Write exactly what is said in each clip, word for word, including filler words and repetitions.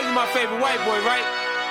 is my favorite white boy, right?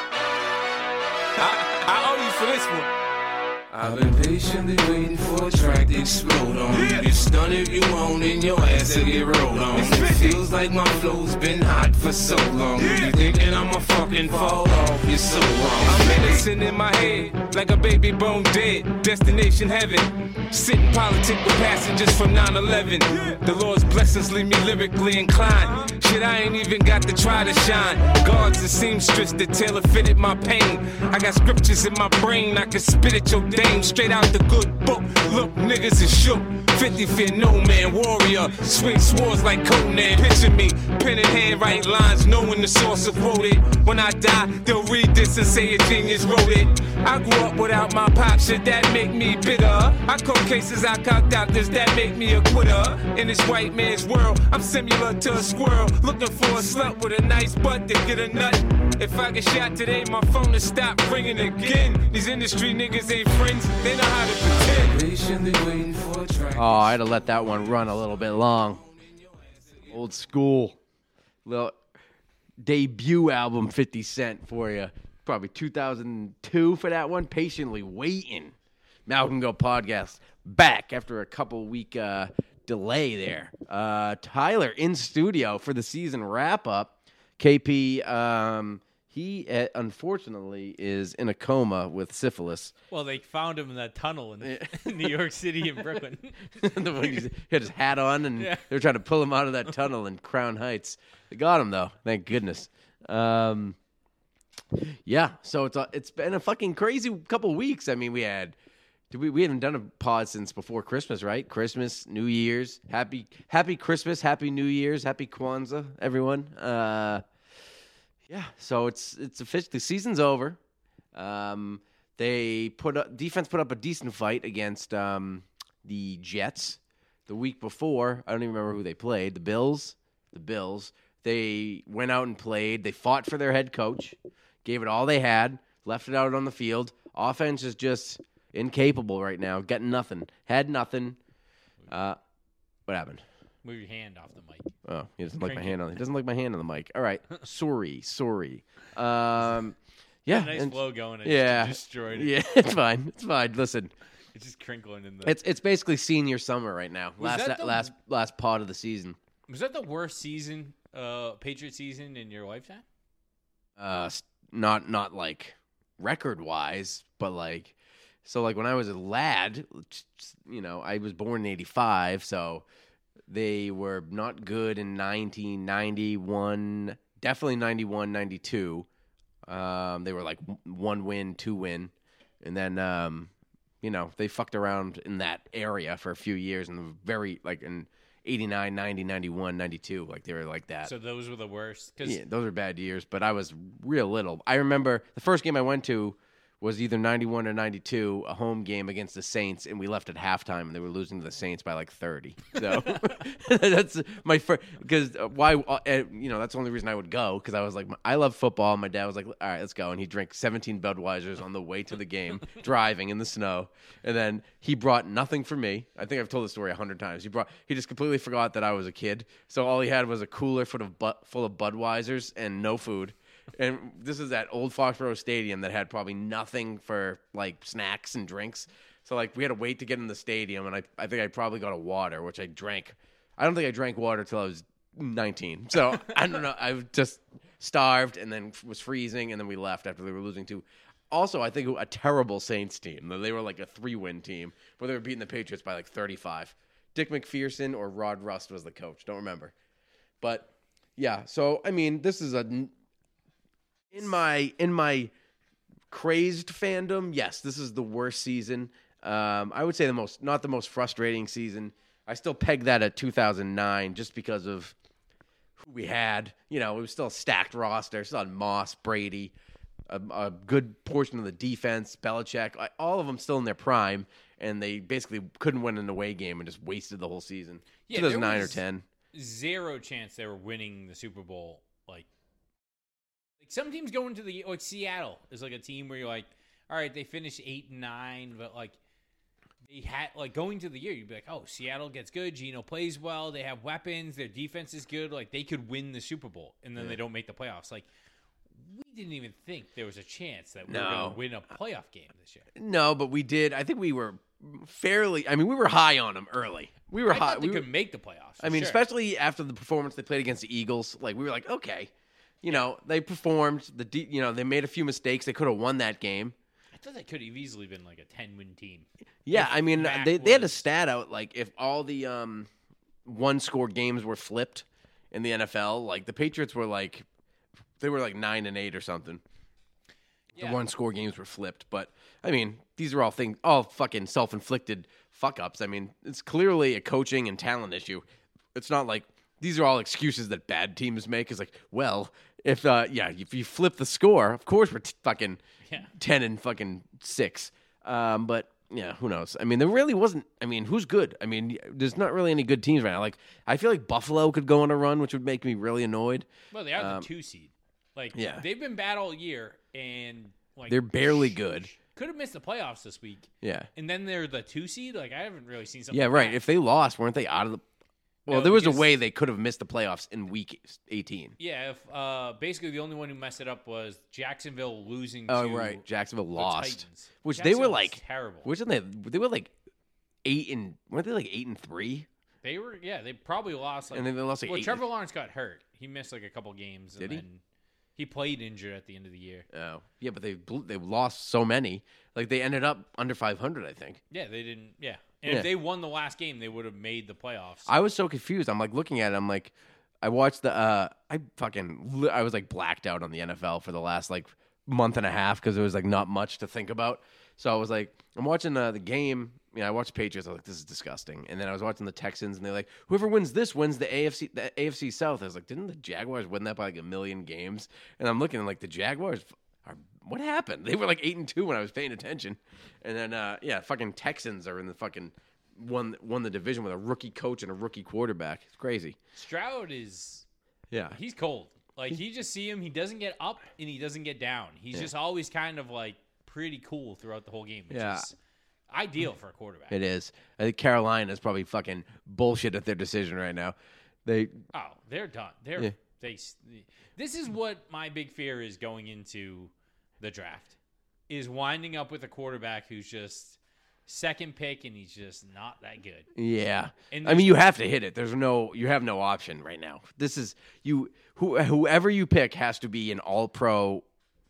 I, I owe you for this one. I've been patiently waiting for a track to explode on. You get stunned if you want and your ass will get rolled on. It feels like my flow's been hot for so long. You thinking I'ma fucking fall off, you're so wrong. I'm medicine in my head, like a baby bone dead. Destination heaven, sitting politic with passengers from nine eleven. The Lord's blessings leave me lyrically inclined. Shit, I ain't even got to try to shine. Guards and seamstress that tailor fitted my pain. I got scriptures in my brain, I can spit at your dame. Straight out the good book, look, niggas is shook. fifty fear no man, warrior. Swing swords like Conan. Picture me, pen in hand, write lines, knowing the source of quoted. When I die, they'll read this and say a genius wrote it. I grew up without my pop, shit that make me bitter. I caught cases, I cocked out this, that make me a quitter. In this white man's world, I'm similar to a squirrel, looking for a slut with a nice butt to get a nut. If I get shot today, my phone will stop ringing again. These industry niggas ain't friends, they know how to pretend. Patiently waiting for a track. Oh, I had to let that one run a little bit long. Old school. Little debut album, fifty Cent for you. Probably two thousand two for that one. Patiently waiting. Malcolm Go podcast. Back after a couple week uh, delay there. Uh, Tyler in studio for the season wrap up. K P, um, he uh, unfortunately is in a coma with syphilis. Well, they found him in that tunnel in New York City and Brooklyn. The one he had his hat on, and Yeah. they were trying to pull him out of that tunnel in Crown Heights. They got him, though. Thank goodness. Um, yeah, so it's a, it's been a fucking crazy couple weeks. I mean, we had did we we haven't done a pod since before Christmas, right? Christmas, New Year's, happy happy Christmas, happy New Year's, happy Kwanzaa, everyone. Uh, yeah, so it's it's official. The season's over. Um, they put up, defense put up a decent fight against um, the Jets the week before. I don't even remember who they played. The Bills. The Bills. They went out and played. They fought for their head coach, gave it all they had, left it out on the field. Offense is just incapable right now. Got nothing. Had nothing. Uh, what happened? Move your hand off the mic. Oh, he doesn't like my Crank hand it. on. He doesn't like my hand on the mic. All right, sorry, sorry. Um, yeah, Got a nice and- flow going. And yeah, just destroyed it. yeah. It's fine. It's fine. Listen, It's just crinkling in the. it's it's basically senior summer right now. Was Last that the- last last pod of the season. Was that the worst season, uh, Patriot season in your lifetime? Uh, s- not not like record wise, but like so like when I was a lad, you know, I was born in eighty-five, so they were not good in nineteen ninety-one, definitely ninety-one, ninety-two. Um, they were like one win, two win, and then um, you know, they fucked around in that area for a few years, and were very like in eighty-nine, ninety, ninety-one, ninety-two, like they were like that. So those were the worst. Cause Yeah, those are bad years, but I was real little. I remember the first game I went to was either ninety-one or ninety-two, a home game against the Saints, and we left at halftime, and they were losing to the Saints by like thirty. So that's my first, because why, uh, you know, that's the only reason I would go, because I was like, I love football. My dad was like, all right, let's go. And he drank seventeen Budweisers on the way to the game, driving in the snow. And then he brought nothing for me. I think I've told the story a hundred times. He brought, he just completely forgot that I was a kid. So all he had was a cooler full of, bu- full of Budweisers and no food. And this is that old Foxborough Stadium that had probably nothing for like snacks and drinks. So like we had to wait to get in the stadium, and I I think I probably got a water, which I drank. I don't think I drank water till I was nineteen. So I don't know. I was just starved and then was freezing, and then we left after they were losing to. Also, I think a terrible Saints team. They were like a three-win team, but they were beating the Patriots by like thirty-five. Dick McPherson or Rod Rust was the coach. Don't remember. But yeah, so I mean, this is a in my in my crazed fandom. Yes, this is the worst season. Um, I would say the most, not the most frustrating season. I still peg that at two thousand nine just because of who we had. You know, it was still a stacked roster. Still had Moss, Brady, a, a good portion of the defense, Belichick, I- all of them still in their prime, and they basically couldn't win an away game and just wasted the whole season. Yeah, two thousand nine there or was ten. Zero chance they were winning the Super Bowl. Like, like some teams go into the like Seattle is like a team where you're like, all right, they finished eight and nine, but like they had like going to the year, you'd be like, oh, Seattle gets good, Geno plays well, they have weapons, their defense is good, like they could win the Super Bowl, and then Yeah. they don't make the playoffs. Like we didn't even think there was a chance that we No. were going to win a playoff game this year. No, but we did. I think we were fairly. I mean, we were high on them early. We were I high. thought they we were, could make the playoffs. for I mean, sure. especially after the performance they played against the Eagles. Like we were like, okay, you know, they performed. The de- you know they made a few mistakes. They could have won that game. I thought they could have easily been like a ten-win team. Yeah, If I mean, Mac they they had a was- stat out like if all the um one score games were flipped in the N F L, like the Patriots were like they were like nine and eight or something. Yeah. The one score games were flipped, but I mean, these are all things, all fucking self inflicted fuck ups. I mean, it's clearly a coaching and talent issue. It's not like these are all excuses that bad teams make. It's like, well, if uh, yeah, if you flip the score, of course we're t- fucking Yeah. ten and fucking six. Um, but yeah, who knows? I mean, there really wasn't. I mean, who's good? I mean, there's not really any good teams right now. Like, I feel like Buffalo could go on a run, which would make me really annoyed. Well, they are Um, the two seed. Like, yeah. they've been bad all year, and like They're barely good. Could have missed the playoffs this week, Yeah, and then they're the two seed. Like, I haven't really seen something. yeah, like right. that. If they lost, weren't they out of the? Well, No, there was a because- way they could have missed the playoffs in week eighteen. Yeah, if uh, basically the only one who messed it up was Jacksonville losing. Oh, to right. Jacksonville the lost, Titans. which they were Jacksonville was like terrible. Which they they were like eight and weren't they like eight and three? They were, yeah, they probably lost. Like, And then they lost like well, eight. Trevor Lawrence got hurt. He missed like a couple games. Did and he? Then he played injured at the end of the year. Oh, yeah, but they bl- they lost so many. Like they ended up under five hundred, I think. Yeah, they didn't. Yeah, and Yeah. if they won the last game, they would have made the playoffs. I was so confused. I'm like looking at it. I'm like, I watched the. Uh, I fucking. li- I was like blacked out on the N F L for the last like month and a half because there was like not much to think about. So I was like, I'm watching uh, the game. You know, I watched Patriots. I was like, this is disgusting. And then I was watching the Texans, and they're like, whoever wins this wins the A F C, the A F C South. I was like, didn't the Jaguars win that by like a million games? And I'm looking like the Jaguars. Are, what happened? They were like eight and two when I was paying attention. And then uh, yeah, fucking Texans are in the fucking won won the division with a rookie coach and a rookie quarterback. It's crazy. Stroud is Yeah. he's cold. Like you just see him, he doesn't get up and he doesn't get down. He's Yeah. just always kind of like pretty cool throughout the whole game, which Yeah. is ideal for a quarterback. It is. I think Carolina is probably fucking bullshit at their decision right now. They Oh, they're done. They're Yeah. they. This is what my big fear is going into the draft is winding up with a quarterback who's just second pick and he's just not that good. yeah. And I mean, you have to hit it. There's no you have no option right now. This is you who whoever you pick has to be an all-pro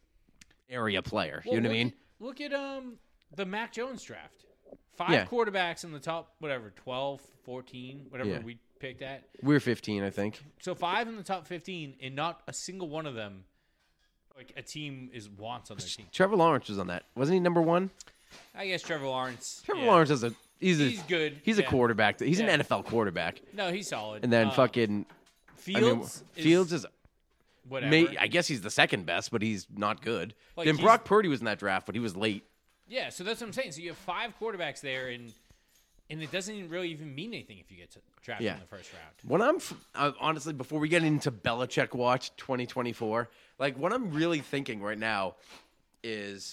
area player. Well, you know what I look mean? At, look at um the Mac Jones draft. Five Yeah. quarterbacks in the top whatever twelve, fourteen, whatever Yeah. we picked at. We're fifteen, I think. So five in the top fifteen and not a single one of them like a team is wants on their team. Trevor Lawrence was on that. Wasn't he number one? I guess Trevor Lawrence. Trevor yeah. Lawrence is a he's a He's good. He's a yeah. quarterback. He's an Yeah. N F L quarterback. No, he's solid. And then Uh, fucking Fields. I mean, is Fields is whatever. may, I guess he's the second best, but he's not good. Like, then he's- Brock Purdy was in that draft, but he was late. Yeah, so that's what I'm saying. So you have five quarterbacks there, and and it doesn't even really even mean anything if you get to drafted Yeah. in the first round. When I'm f- uh, honestly, before we get into Belichick Watch twenty twenty-four, like what I'm really thinking right now is,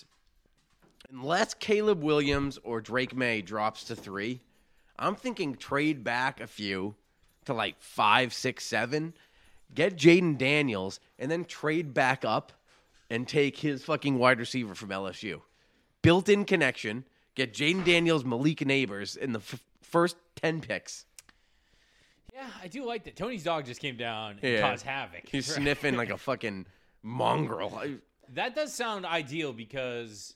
unless Caleb Williams or Drake May drops to three, I'm thinking trade back a few to like five, six, seven, get Jaden Daniels, and then trade back up and take his fucking wide receiver from L S U. Built-in connection. Get Jaden Daniels, Malik Neighbors in the f- first ten picks. Yeah, I do like that. Tony's dog just came down and Yeah. caused havoc. He's sniffing like a fucking mongrel. I- That does sound ideal because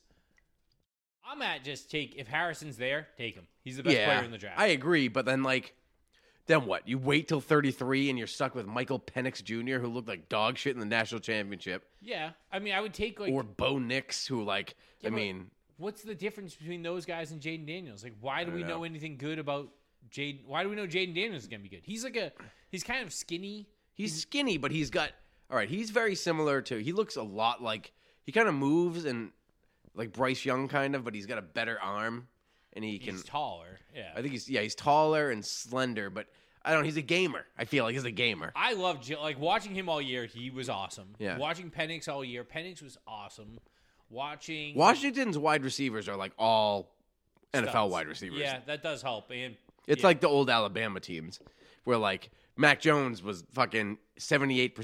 I'm at just take if Harrison's there, take him. He's the best player in the draft. I agree, but then like, then what? You wait till thirty-three and you're stuck with Michael Penix Junior, who looked like dog shit in the national championship, yeah, I mean, I would take like or Bo Nix, who like, Yeah, I but mean, what's the difference between those guys and Jaden Daniels? Like, why do don't we know. know. anything good about Jaden? Why do we know Jaden Daniels is gonna be good? He's like a he's kind of skinny. he's skinny, but he's got all right. He's very similar to. He looks a lot like he kind of moves and like Bryce Young kind of, but he's got a better arm and he can. He's taller. Yeah, I think he's yeah, he's taller and slender, but I don't know. He's a gamer. I feel like he's a gamer. I love J- like watching him all year. He was awesome. Yeah. Watching Penix all year. Penix was awesome. Watching Washington's wide receivers are like all N F L studs. wide receivers. Yeah, that does help. And It's yeah. like the old Alabama teams where like Mac Jones was fucking seventy-eight percent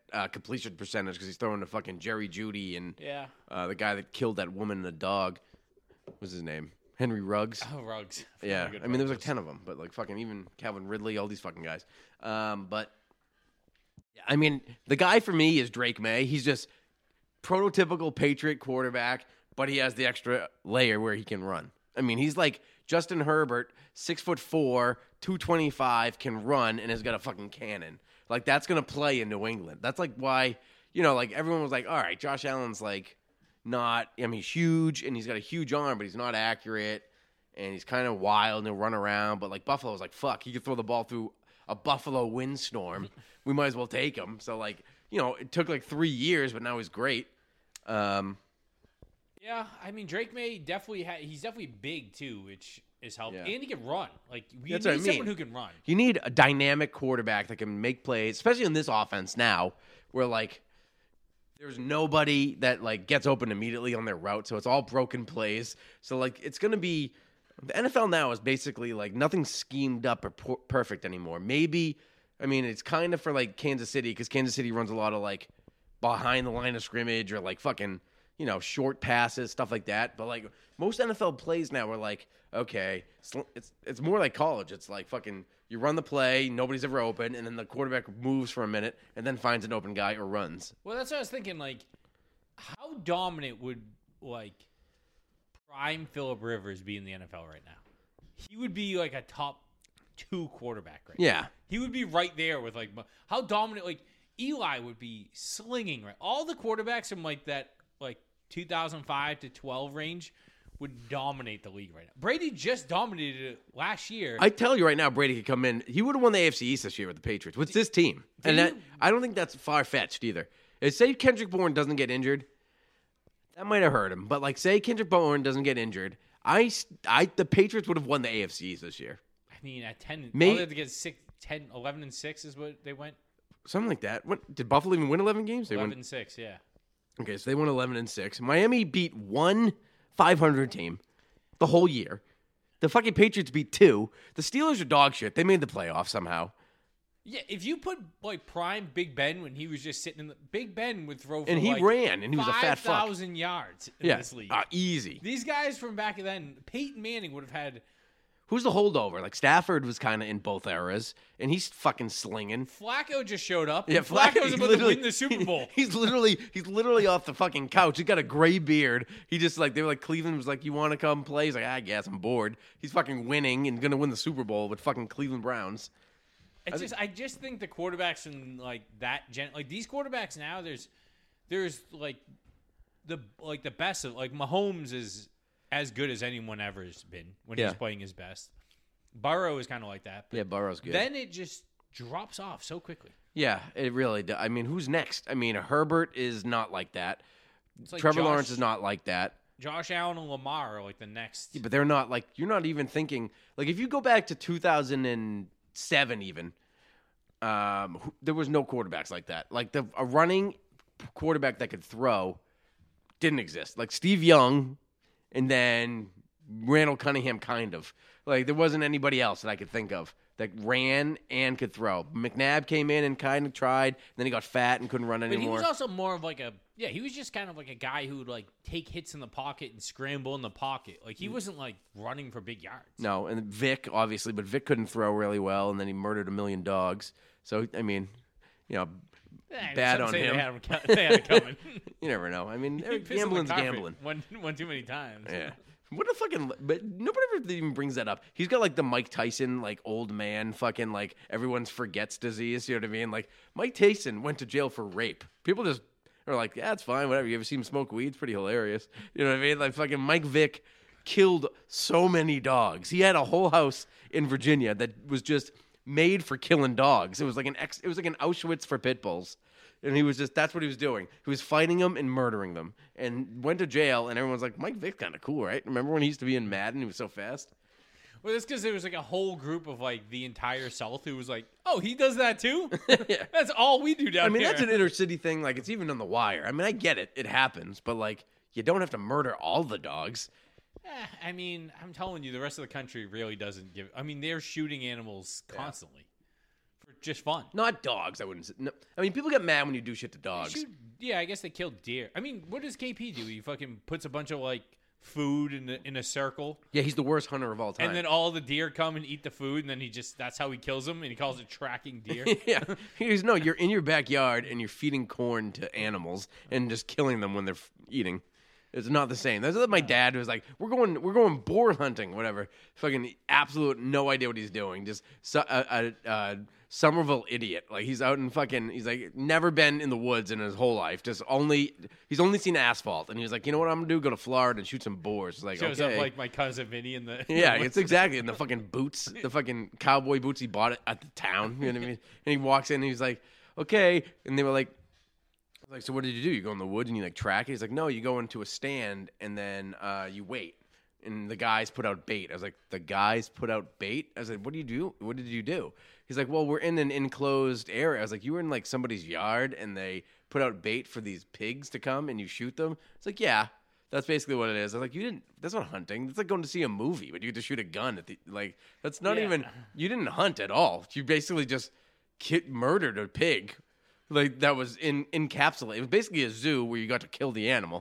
uh, completion percentage because he's throwing to fucking Jerry Jeudy and Yeah. uh, the guy that killed that woman and the dog. What's his name? Henry Ruggs. Oh, Ruggs. Yeah, Good I mean, there was like Ruggs. ten of them, but like fucking even Calvin Ridley, all these fucking guys. Um, but yeah, I mean, the guy for me is Drake May. He's just prototypical Patriot quarterback, but he has the extra layer where he can run. I mean, he's like Justin Herbert, six foot four, two twenty five, can run and has got a fucking cannon. Like that's gonna play in New England. That's like why you know, like everyone was like, all right, Josh Allen's like not. I mean, he's huge and he's got a huge arm, but he's not accurate and he's kind of wild and he'll run around. But like Buffalo was like, fuck, he could throw the ball through a Buffalo windstorm. We might as well take him. So like, you know, it took like three years, but now he's great. Um, Yeah, I mean Drake May definitely ha- he's definitely big too, which is helpful. Yeah. And he can run. Like we That's need what I mean. someone who can run. You need a dynamic quarterback that can make plays, especially in this offense now, where like there's nobody that like gets open immediately on their route, so it's all broken plays. So like it's gonna be the N F L now is basically like nothing schemed up or per- perfect anymore. Maybe I mean it's kind of for like Kansas City because Kansas City runs a lot of like behind the line of scrimmage or like fucking you know short passes, stuff like that. But like most N F L plays now are like okay, it's it's, it's more like college. It's like fucking you run the play, nobody's ever open, and then the quarterback moves for a minute and then finds an open guy or runs. Well, that's what I was thinking. Like, how dominant would like prime Phillip Rivers be in the N F L right now? He would be like a top two quarterback right Yeah. now. He would be right there with like how dominant. Like Eli would be slinging right. All the quarterbacks from like that like two thousand five to twelve range would dominate the league right now. Brady just dominated it last year. I tell you right now, Brady could come in. He would have won the A F C East this year with the Patriots. With this team. And you- that I don't think that's far-fetched either. If, say Kendrick Bourne doesn't get injured, that might have hurt him. But, like, say Kendrick Bourne doesn't get injured, I, I, the Patriots would have won the A F C East this year. I mean, at ten, May- all they had to get six, ten, eleven and six is what they went. Something like that. What, did Buffalo even win eleven games? They eleven won. and six, yeah. Okay, so they won eleven and six. Miami beat one five hundred team the whole year. The fucking Patriots beat two. The Steelers are dog shit. They made the playoffs somehow. Yeah, if you put like prime Big Ben when he was just sitting in the Big Ben would throw for And he like ran, and he was a fat fuck. five thousand yards in Yeah, this league. uh, easy. These guys from back then, Peyton Manning would have had Who's the holdover? Like Stafford was kind of in both eras, and he's fucking slinging. Flacco just showed up. Yeah, and Flacco's he's about to literally- win the Super Bowl. He's literally he's literally off the fucking couch. He's got a gray beard. He just like they were like Cleveland was like, "You want to come play?" He's like, "I guess I'm bored." He's fucking winning and gonna win the Super Bowl with fucking Cleveland Browns. It's just I just think the quarterbacks in like that gen like these quarterbacks now there's there's like the like the best of like Mahomes is as good as anyone ever has been when Yeah. he's playing his best. Burrow is kind of like that. But Yeah, Burrow's good. then it just drops off so quickly. yeah, it really. does. I mean, who's next? I mean, Herbert is not like that. It's like Trevor Josh, Lawrence is not like that. Josh Allen and Lamar are like the next. Yeah, but they're not like you're not even thinking like if you go back to two thousand seven even um who, there was no quarterbacks like that. Like the a running quarterback that could throw didn't exist. Like Steve Young and then Randall Cunningham kind of. Like there wasn't anybody else that I could think of that ran and could throw. McNabb came in and kind of tried, then he got fat and couldn't run But he anymore. was also more of like a yeah. He was just kind of like a guy who would like take hits in the pocket and scramble in the pocket. Like he wasn't like running for big yards. No, and Vic obviously, but Vic couldn't throw really well, and then he murdered a million dogs. So I mean, you know, Eh, bad some on say him. They had him, co- they had it coming. you never know. I mean, He pissed on the gambling's carpet gambling. One, one too many times. Yeah. What a fucking. But nobody ever even brings that up. He's got like the Mike Tyson, like old man, fucking like everyone forgets disease. You know what I mean? Like Mike Tyson went to jail for rape. People just are like, yeah, it's fine, whatever. You ever see him smoke weed? It's pretty hilarious. You know what I mean? Like fucking Mike Vick killed so many dogs. He had a whole house in Virginia that was just made for killing dogs. It was like an ex. It was like an Auschwitz for pit bulls. And he was just, that's what he was doing. He was fighting them and murdering them. And went to jail, and everyone's like, Mike Vick's kind of cool, right? Remember when he used to be in Madden? He was so fast? Well, that's because there was like a whole group of like the entire South who was like, "Oh, he does that too." Yeah. That's all we do down I mean, here. that's an inner city thing. Like, it's even on the wire. I mean, I get it. It happens. But, like, you don't have to murder all the dogs. Eh, I mean, I'm telling you, the rest of the country really doesn't give. I mean, they're shooting animals constantly for just fun. Not dogs. I wouldn't say. No. I mean, people get mad when you do shit to dogs. Shoot, yeah, I guess they kill deer. I mean, what does K P do? He fucking puts a bunch of like food in the, in a circle, Yeah, he's the worst hunter of all time. and then all the deer come and eat the food, and then he just that's how he kills them, and he calls it tracking deer. yeah, he's no. You're in your backyard and you're feeding corn to animals and just killing them when they're f- eating. It's not the same. That's what my dad was like. We're going, we're going boar hunting, whatever. Fucking absolute no idea what he's doing. Just su- a, a, a Somerville idiot. Like he's out in fucking. He's like never been in the woods in his whole life. Just only he's only seen asphalt. And he was like, you know what I'm gonna do? Go to Florida and shoot some boars. It's like Shows okay. up like my cousin Vinny in the Yeah, it's exactly in the fucking boots, the fucking cowboy boots he bought it at the town. You know what I mean? And he walks in and he's like, okay. And they were like, like, so what did you do? You go in the woods and you like track it? He's like, no, you go into a stand and then uh, you wait. And the guys put out bait. I was like, the guys put out bait? I was like, what do you do? What did you do? He's like, well, we're in an enclosed area. I was like, you were in like somebody's yard and they put out bait for these pigs to come and you shoot them? It's like, yeah, that's basically what it is. I was like, you didn't, that's not hunting. That's like going to see a movie, but you get to shoot a gun at the, like, that's not Yeah. even, you didn't hunt at all. You basically just ki- murdered a pig. Like, that was in encapsulated. It was basically a zoo where you got to kill the animal.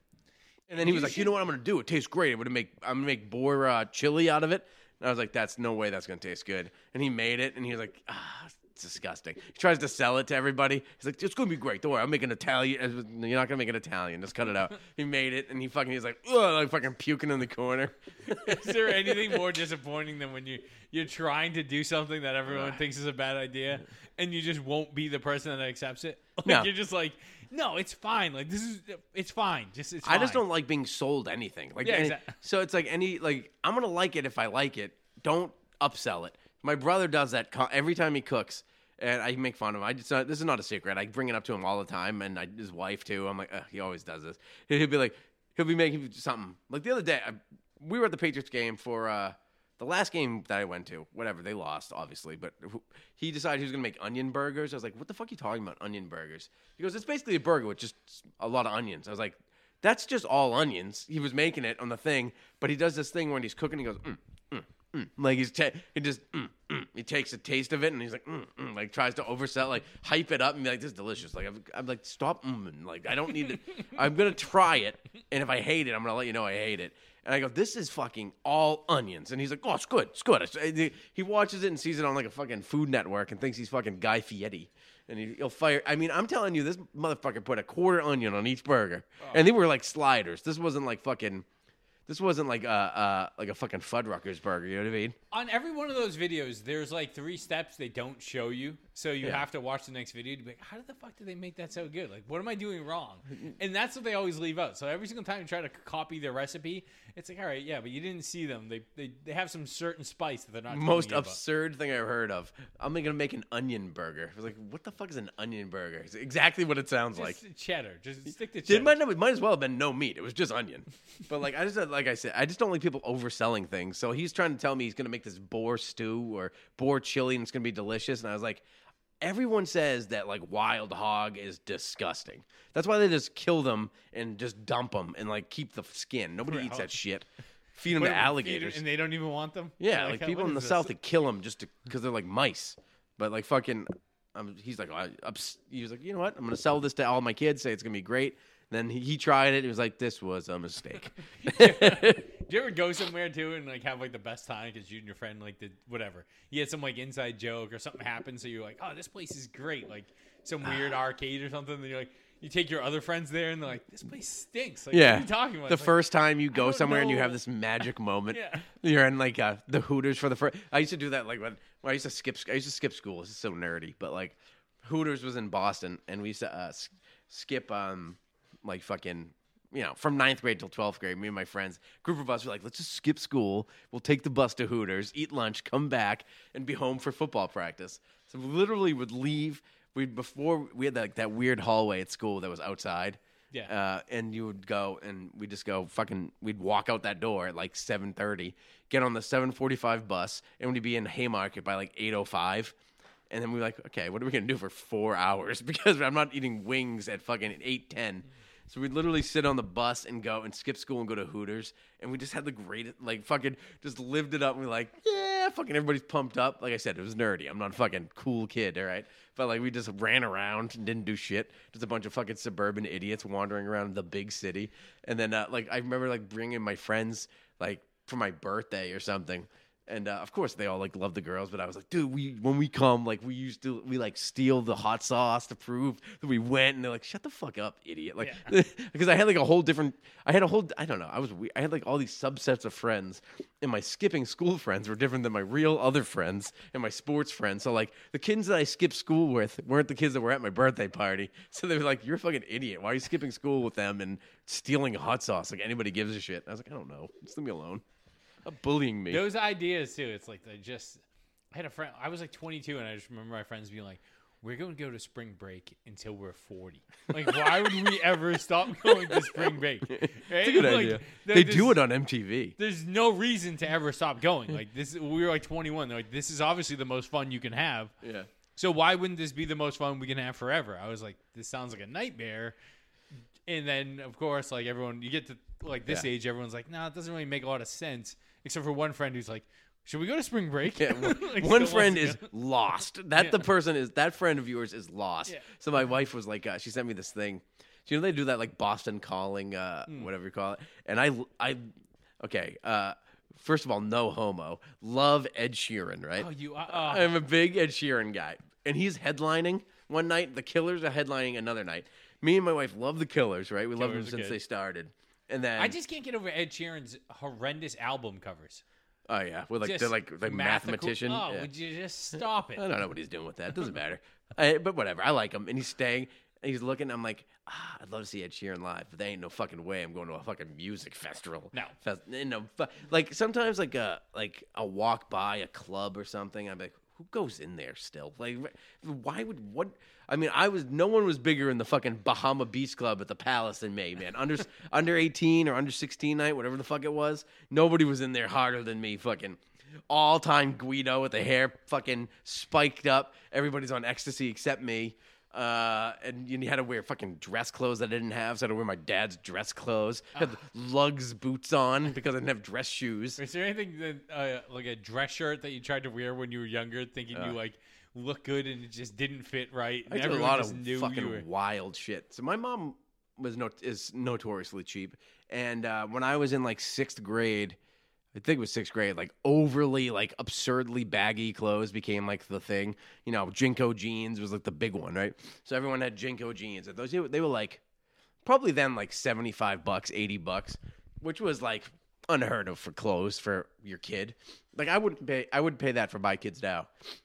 And then he was You like, you know what I'm going to do? It tastes great. I'm going to make, I'm going to make boar uh, chili out of it. And I was like, that's no way that's going to taste good. And he made it, and he was like, ah, it's disgusting. He tries to sell it to everybody. He's like, it's going to be great. Don't worry. I'll make an Italian. You're not going to make an Italian. Just cut it out. He made it, and he fucking, he's like, ugh, like fucking puking in the corner. Is there anything more disappointing than when you you're trying to do something that everyone thinks is a bad idea, and you just won't be the person that accepts it? Like, No. You're just like, no, it's fine. Like this is, it's fine. Just it's. I just fine. don't like being sold anything. Like, Yeah, any- exact- so it's like any like I'm gonna like it if I like it. Don't upsell it. My brother does that co- every time he cooks, and I make fun of him. I just, uh, this is not a secret. I bring it up to him all the time, and I, his wife too. I'm like, Ugh, he always does this. He'll be like, he'll be making something. Like the other day, I, we were at the Patriots game for uh, the last game that I went to. Whatever, they lost, obviously, but who- he decided he was gonna make onion burgers. I was like, what the fuck are you talking about, onion burgers? He goes, it's basically a burger with just a lot of onions. I was like, that's just all onions. He was making it on the thing, but he does this thing when he's cooking. He goes, mm, mm, mm. Like he's ta- he just mm, mm. He takes a taste of it and he's like, mm, mm. Like tries to oversell, like hype it up and be like, this is delicious. Like I'm, I'm like, stop, mm. Like I don't need it. I'm gonna try it, and if I hate it, I'm gonna let you know I hate it. And I go, this is fucking all onions. And he's like, oh, it's good, it's good. It's, he watches it and sees it on like a fucking Food Network and thinks he's fucking Guy Fieri. And he, he'll fire. I mean, I'm telling you, this motherfucker put a quarter onion on each burger, oh. and they were like sliders. This wasn't like fucking. This wasn't like a uh, like a fucking Fuddruckers burger. You know what I mean? On every one of those videos, there's like three steps they don't show you, so you Yeah. have to watch the next video to be like, how the fuck did they make that so good? Like, what am I doing wrong? And that's what they always leave out. So every single time you try to copy their recipe, it's like, all right, yeah, but you didn't see them. They they, they have some certain spice that they're not. telling Most you about. absurd thing I've heard of. I'm gonna make an onion burger. I was like, what the fuck is an onion burger? It's exactly what it sounds like. Just cheddar. Just stick to It cheddar. might, it might as well have been no meat. It was just onion. But like I just like I said, I just don't like people overselling things. So he's trying to tell me he's gonna make this boar stew or boar chili and it's gonna be delicious. And I was like, everyone says that like wild hog is disgusting. That's why they just kill them and just dump them and like keep the skin. Nobody eats that shit. Feed them Put to 'em- feed 'em alligators. and they don't even want them. Yeah, They're like "How- people what in the is this?" south that kill them just because they're like mice. But like fucking, um, he's like, I, ups, he was like, you know what? I'm gonna sell this to all my kids. Say it's gonna be great. Then he, he tried it. He was like, this was a mistake. Do you ever go somewhere too and like have like the best time because you and your friend like did whatever? You had some like inside joke or something happened, so you're like, oh, this place is great, like some weird arcade or something. And you're like, you take your other friends there and they're like, this place stinks. Like, Yeah. what are you talking about? The It's like, first time you go don't somewhere and you know. have this magic moment. Yeah. You're in like uh, the Hooters for the first. I used to do that like when, when I used to skip. I used to skip school. This is so nerdy, but like Hooters was in Boston, and we used to uh, s- skip um like fucking. You know, from ninth grade till twelfth grade, me and my friends, group of us were like, let's just skip school. We'll take the bus to Hooters, eat lunch, come back, and be home for football practice. So we literally would leave. We before we had like that weird hallway at school that was outside. Yeah. Uh, and you would go, and we'd just go fucking. We'd walk out that door at like seven thirty, get on the seven forty-five bus, and we'd be in Haymarket by like eight oh five. And then we were like, okay, what are we gonna do for four hours? Because I'm not eating wings at fucking eight ten. So we'd literally sit on the bus and go and skip school and go to Hooters. And we just had the greatest, like, fucking just lived it up. And we were like, yeah, yeah, fucking everybody's pumped up. Like I said, it was nerdy. I'm not a fucking cool kid, all right? But like we just ran around and didn't do shit. Just a bunch of fucking suburban idiots wandering around the big city. And then uh, like I remember like bringing my friends like for my birthday or something. And, uh, of course, they all, like, love the girls. But I was like, dude, we when we come, like, we used to, we, like, steal the hot sauce to prove that we went. And they're like, shut the fuck up, idiot. Like, yeah. Because I had, like, a whole different, I had a whole, I don't know. I was, I had, like, all these subsets of friends. And my skipping school friends were different than my real other friends and my sports friends. So, like, the kids that I skipped school with weren't the kids that were at my birthday party. So they were like, you're a fucking idiot. Why are you skipping school with them and stealing hot sauce? Like, anybody gives a shit. I was like, I don't know. Just leave me alone. Bullying me. Those ideas too. It's like they just. I had a friend. I was like twenty-two, and I just remember my friends being like, "We're going to go to spring break until we're forty. Like, why would we ever stop going to spring break?" Right? It's a good like, idea. They do it on M T V. There's no reason to ever stop going. Like this, we were like twenty-one. They're like, this is obviously the most fun you can have. Yeah. So why wouldn't this be the most fun we can have forever? I was like, this sounds like a nightmare. And then, of course, like everyone, you get to like this yeah. age, everyone's like, no, nah, it doesn't really make a lot of sense. Except for one friend who's like, should we go to spring break? Yeah, one, like, one friend is lost. That yeah. the person is, that friend of yours is lost. Yeah. So my wife was like, uh, she sent me this thing. So, you know, they do that like Boston Calling, uh, mm. whatever you call it. And I, I, okay, uh, first of all, no homo. Love Ed Sheeran, right? Oh, you are. Uh, I'm a big Ed Sheeran guy. And he's headlining one night. The Killers are headlining another night. Me and my wife love the Killers, right? We love them since good. they started. And then I just can't get over Ed Sheeran's horrendous album covers. Oh yeah, with like they're like the mathematician. Oh, yeah. would you just stop it? I don't know what he's doing with that. It doesn't matter. I, but whatever. I like him, and he's staying. And he's looking. I'm like, ah, I'd love to see Ed Sheeran live, but there ain't no fucking way I'm going to a fucking music festival. No, Fest, no. Like sometimes, like a like a walk by a club or something. I'm like, who goes in there still? Like, why would what? I mean, I was no one was bigger in the fucking Bahama Beach Club at the Palace than me, man. Under under eighteen or under sixteen night, whatever the fuck it was, nobody was in there harder than me. Fucking all time Guido with the hair fucking spiked up. Everybody's on ecstasy except me. Uh, and you had to wear fucking dress clothes that I didn't have, so I had to wear my dad's dress clothes. I had lugs boots on because I didn't have dress shoes. Is there anything that, uh, like a dress shirt that you tried to wear when you were younger, thinking uh, you like look good and it just didn't fit right? I did a lot of fucking were... wild shit. So my mom was not is notoriously cheap, and uh, when I was in like sixth grade. I think it was sixth grade, like overly, like absurdly baggy clothes became like the thing. You know, Jinko jeans was like the big one, right? So everyone had Jinko jeans. And those, they were like, probably then like seventy-five bucks, eighty bucks, which was like unheard of for clothes for your kid. Like I wouldn't pay, I wouldn't pay that for my kids now.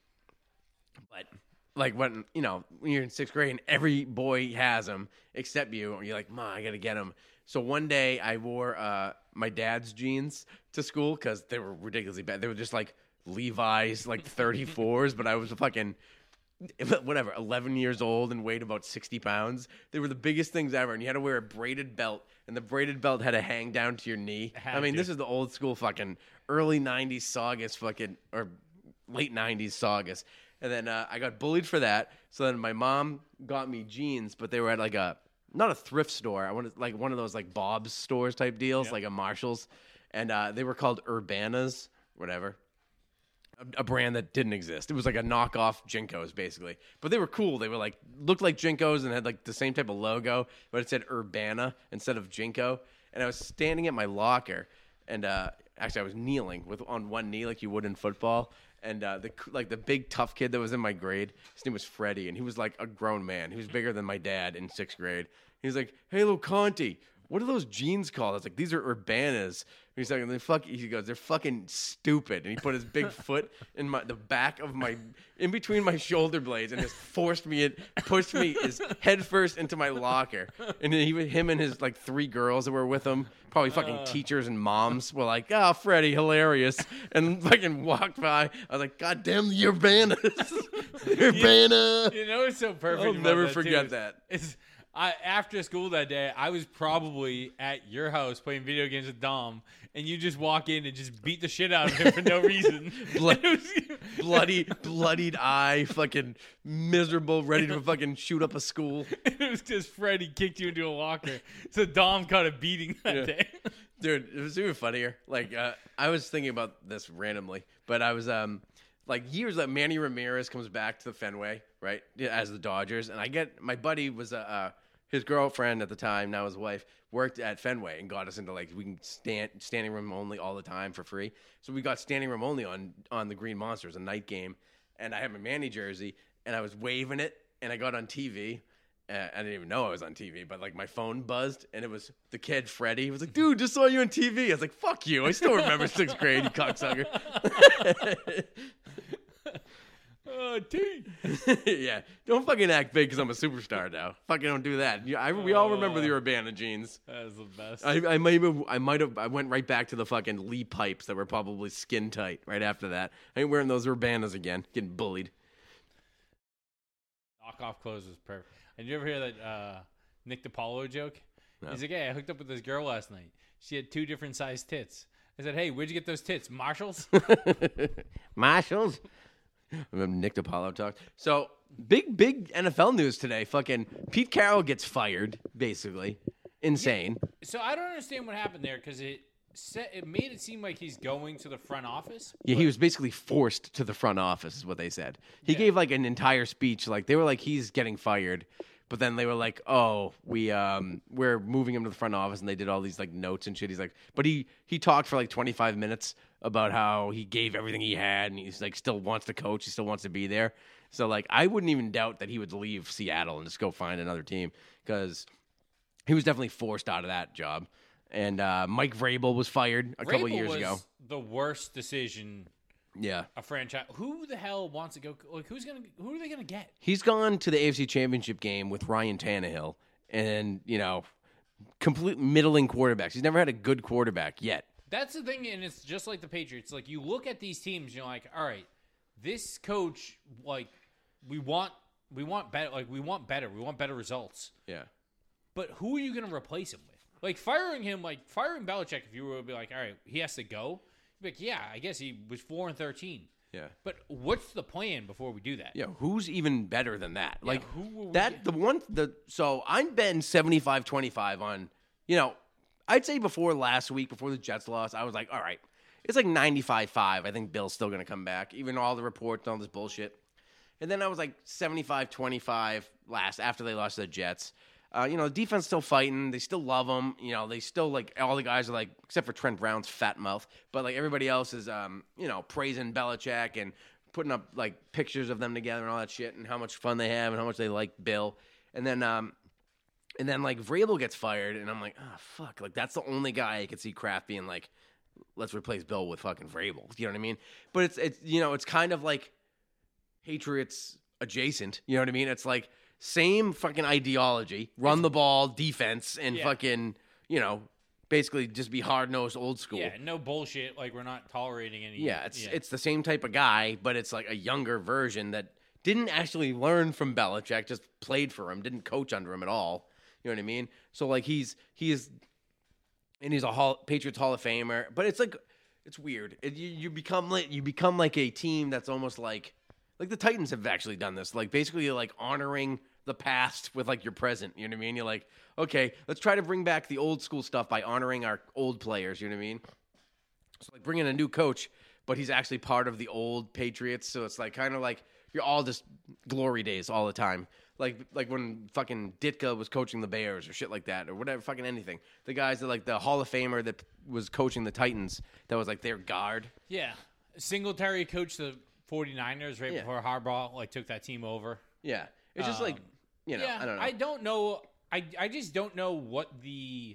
But like when, you know, when you're in sixth grade and every boy has them except you, and you're like, Ma, I got to get them. So one day I wore uh, my dad's jeans to school because they were ridiculously bad. They were just like Levi's, like thirty-fours, but I was fucking, whatever, eleven years old and weighed about sixty pounds. They were the biggest things ever, and you had to wear a braided belt, and the braided belt had to hang down to your knee. I mean, to. This is the old school fucking early nineties Saugus fucking, or late nineties Saugus. And then uh, I got bullied for that. So then my mom got me jeans, but they were at like a, not a thrift store. I wanted like one of those like Bob's stores type deals, yep. like a Marshall's, and uh, they were called Urbanas, whatever, a, a brand that didn't exist. It was like a knockoff Jinkos, basically, but they were cool. They were like looked like Jinkos and had like the same type of logo, but it said Urbana instead of Jinko. And I was standing at my locker, and uh, actually I was kneeling with on one knee like you would in football. And uh, the like the big tough kid that was in my grade, his name was Freddie, and he was like a grown man. He was bigger than my dad in sixth grade. He was like, "Hey, little Conti, what are those jeans called?" I was like, "These are Urbanas." And he's like, "They fuck." He goes, "They're fucking stupid." And he put his big foot in my the back of my, in between my shoulder blades, and just forced me, it pushed me his head first into my locker. And then he, him and his like three girls that were with him, probably fucking uh. teachers and moms, were like, "Oh, Freddie, hilarious," and fucking walked by. I was like, "God damn the Urbanas, Urbana!" You, you know, it's so perfect. I'll never that forget too. that. It's. I, after school that day, I was probably at your house playing video games with Dom, and you just walk in and just beat the shit out of him for no reason. Blood, bloody, bloodied eye, fucking miserable, ready to fucking shoot up a school. It was just Freddie kicked you into a locker, so Dom caught a beating that yeah. day. Dude, it was even funnier. Like, uh, I was thinking about this randomly, but I was, um, like, years that Manny Ramirez comes back to the Fenway, right, as the Dodgers, and I get, my buddy was, uh, uh his girlfriend at the time, now his wife, worked at Fenway and got us into, like, we can stand standing room only all the time for free. So we got standing room only on, on the Green Monsters, a night game, and I had my Manny jersey, and I was waving it, and I got on T V. Uh, I didn't even know I was on T V, but like my phone buzzed and it was the kid Freddie. He was like, "Dude, just saw you on T V." I was like, "Fuck you!" I still remember sixth grade, you cocksucker. Oh, T. Yeah, don't fucking act big because I'm a superstar now. Fucking don't do that. Yeah, I, we all remember the Urbana jeans. That was the best. I, I might have, I might have, I went right back to the fucking Lee pipes that were probably skin tight right after that. I ain't wearing those Urbanas again. Getting bullied. Knockoff clothes was perfect. And you ever hear that uh, Nick DiPaolo joke? No. He's like, "Hey, I hooked up with this girl last night. She had two different sized tits." I said, "Hey, where'd you get those tits? Marshalls?" Marshalls. Nick DiPaolo talk. So big, big N F L news today. Fucking Pete Carroll gets fired. Basically, insane. Yeah, so I don't understand what happened there because it set, it made it seem like he's going to the front office. Yeah, he was basically forced to the front office, is what they said. He Yeah. gave like an entire speech. Like they were like, he's getting fired, but then they were like, oh, we um we're moving him to the front office, and they did all these like notes and shit. He's like, but he he talked for like twenty-five minutes about how he gave everything he had, and he's like still wants to coach, he still wants to be there. So like, I wouldn't even doubt that he would leave Seattle and just go find another team because he was definitely forced out of that job. And uh, Mike Vrabel was fired a couple Vrabel years was ago. The worst decision Yeah, a franchise. Who the hell wants to go? Like, who's gonna? Who are they gonna get? he's gone to the A F C Championship game with Ryan Tannehill, and you know, complete middling quarterbacks. He's never had a good quarterback yet. That's the thing, and it's just like the Patriots. Like, you look at these teams, you're like, all right, this coach, like, we want, we want better. Like, we want better. We want better results. Yeah, But who are you going to replace him with? Like, firing him, like, firing Belichick, if you were to be like, all right, he has to go, you'd be like, yeah, I guess he was four and thirteen. yeah. But what's the plan before we do that? Yeah, who's even better than that? Like who will we that get? the one the so I'm betting seventy-five twenty-five on, you know, I'd say before last week, before the Jets lost, I was like, all right, it's like ninety-five five. I think Bill's still going to come back, even all the reports and all this bullshit. And then I was like seventy-five twenty-five last after they lost to the Jets. Uh, you know, the defense still fighting. They still love them. You know, they still like all the guys are like, except for Trent Brown's fat mouth, but like everybody else is, um, you know, praising Belichick and putting up like pictures of them together and all that shit and how much fun they have and how much they like Bill. And then, um, and then like Vrabel gets fired, and I'm like, oh fuck, like that's the only guy I could see Kraft being like, let's replace Bill with fucking Vrabel. You know what I mean? But it's it's you know it's kind of like Patriots adjacent. You know what I mean? It's like same fucking ideology, run the ball, defense, and Yeah. fucking you know basically just be hard nosed, old school. Yeah, no bullshit. Like, we're not tolerating any. Yeah, it's it's the same type of guy, but it's like a younger version that didn't actually learn from Belichick, just played for him, didn't coach under him at all. You know what I mean? So like he's he's and he's a Hall, Patriots Hall of Famer, but it's like it's weird. It, you, you become like you become like a team that's almost like like the Titans have actually done this. Like basically like honoring the past with like your present. You know what I mean? You're like, okay, let's try to bring back the old school stuff by honoring our old players. You know what I mean? So like bringing a new coach, but he's actually part of the old Patriots. So it's like kind of like you're all just glory days all the time. Like like when fucking Ditka was coaching the Bears or shit like that or whatever, fucking anything. The guys that like the Hall of Famer that was coaching the Titans that was like their guard. Yeah. Singletary coached the 49ers right Yeah. before Harbaugh like took that team over. Yeah. It's just like, Um, you know, yeah, I don't know. I don't know. I, I just don't know what the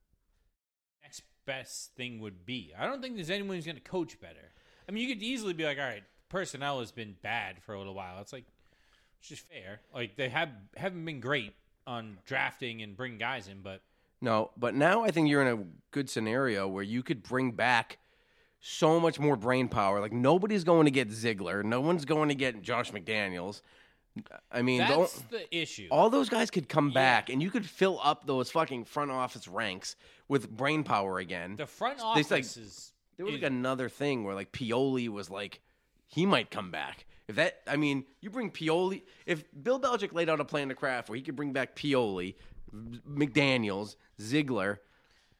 next best thing would be. I don't think there's anyone who's going to coach better. I mean, you could easily be like, all right, personnel has been bad for a little while. It's like, it's just fair. Like, they have, haven't been great on drafting and bringing guys in, but No, but now I think you're in a good scenario where you could bring back so much more brain power. Like nobody's going to get Ziegler. No one's going to get Josh McDaniels. I mean, that's don't, the issue. all those guys could come Yeah. back, and you could fill up those fucking front office ranks with brain power again. the front They office like- is... There was is- like another thing where like Pioli was like, he might come back. If that, I mean, you bring Pioli. If Bill Belichick laid out a plan to Kraft where he could bring back Pioli, McDaniels, Ziegler,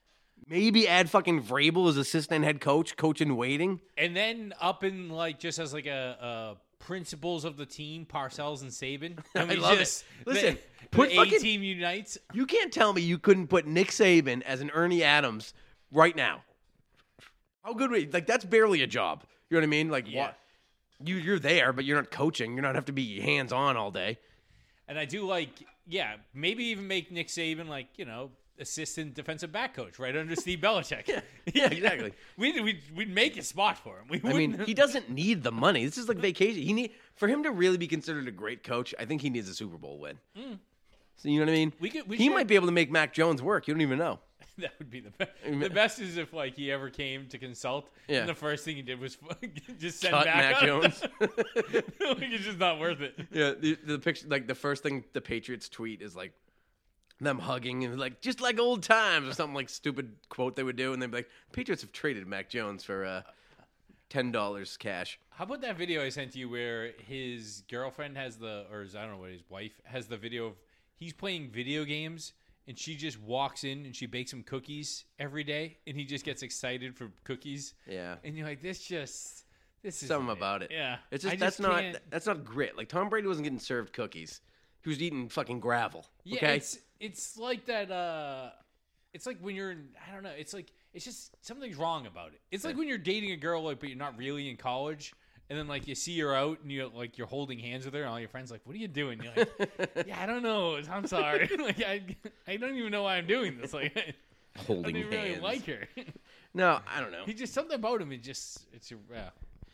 Maybe add fucking Vrabel as assistant head coach, coach in waiting. And then up in like just as like a, a principals of the team, Parcells and Saban. And I we love just, it. Listen, the, put the fucking- A-team unites. You can't tell me you couldn't put Nick Saban as an Ernie Adams right now. How good would he, like that's barely a job. You know what I mean? Like Yeah. what? You you're there, but you're not coaching. You're not have to be hands on all day. And I do like, yeah, maybe even make Nick Saban like, you know, assistant defensive back coach right under Steve Belichick. Yeah, yeah, exactly. We'd, we'd, we'd make a spot for him. We I mean, wouldn't- he doesn't need the money. This is like vacation. He need for him to really be considered a great coach. I think he needs a Super Bowl win. Mm. So you know what I mean? We could- we he should- might be able to make Mac Jones work. You don't even know. That would be the best. mean- The best is if like he ever came to consult, Yeah. and the first thing he did was just send Cut back Mac up. Jones. Like it's just not worth it. Yeah, the, the picture, like the first thing the Patriots tweet is like them hugging and like just like old times or something like stupid quote they would do, and they'd be like, Patriots have traded Mac Jones for uh, ten dollars cash. How about that video I sent you where his girlfriend has the, or his, I don't know what his wife has the video of he's playing video games and she just walks in and she bakes him cookies every day and he just gets excited for cookies. Yeah, And you're like, this just, this is something about it. Yeah, It's just I that's not can't- that's not grit. Like Tom Brady wasn't getting served cookies; he was eating fucking gravel. Yeah, okay, it's it's like that. Uh, it's like when you're, in, I don't know. It's like it's just something's wrong about it. It's like when you're dating a girl, like, but you're not really in college, and then like you see her out and you like you're holding hands with her, and all your friends like, "What are you doing?" You're like, "Yeah, I don't know. I'm sorry. like I, I don't even know why I'm doing this. Like, I holding don't even really hands. like her. No, I don't know. he just something about him. It just it's yeah.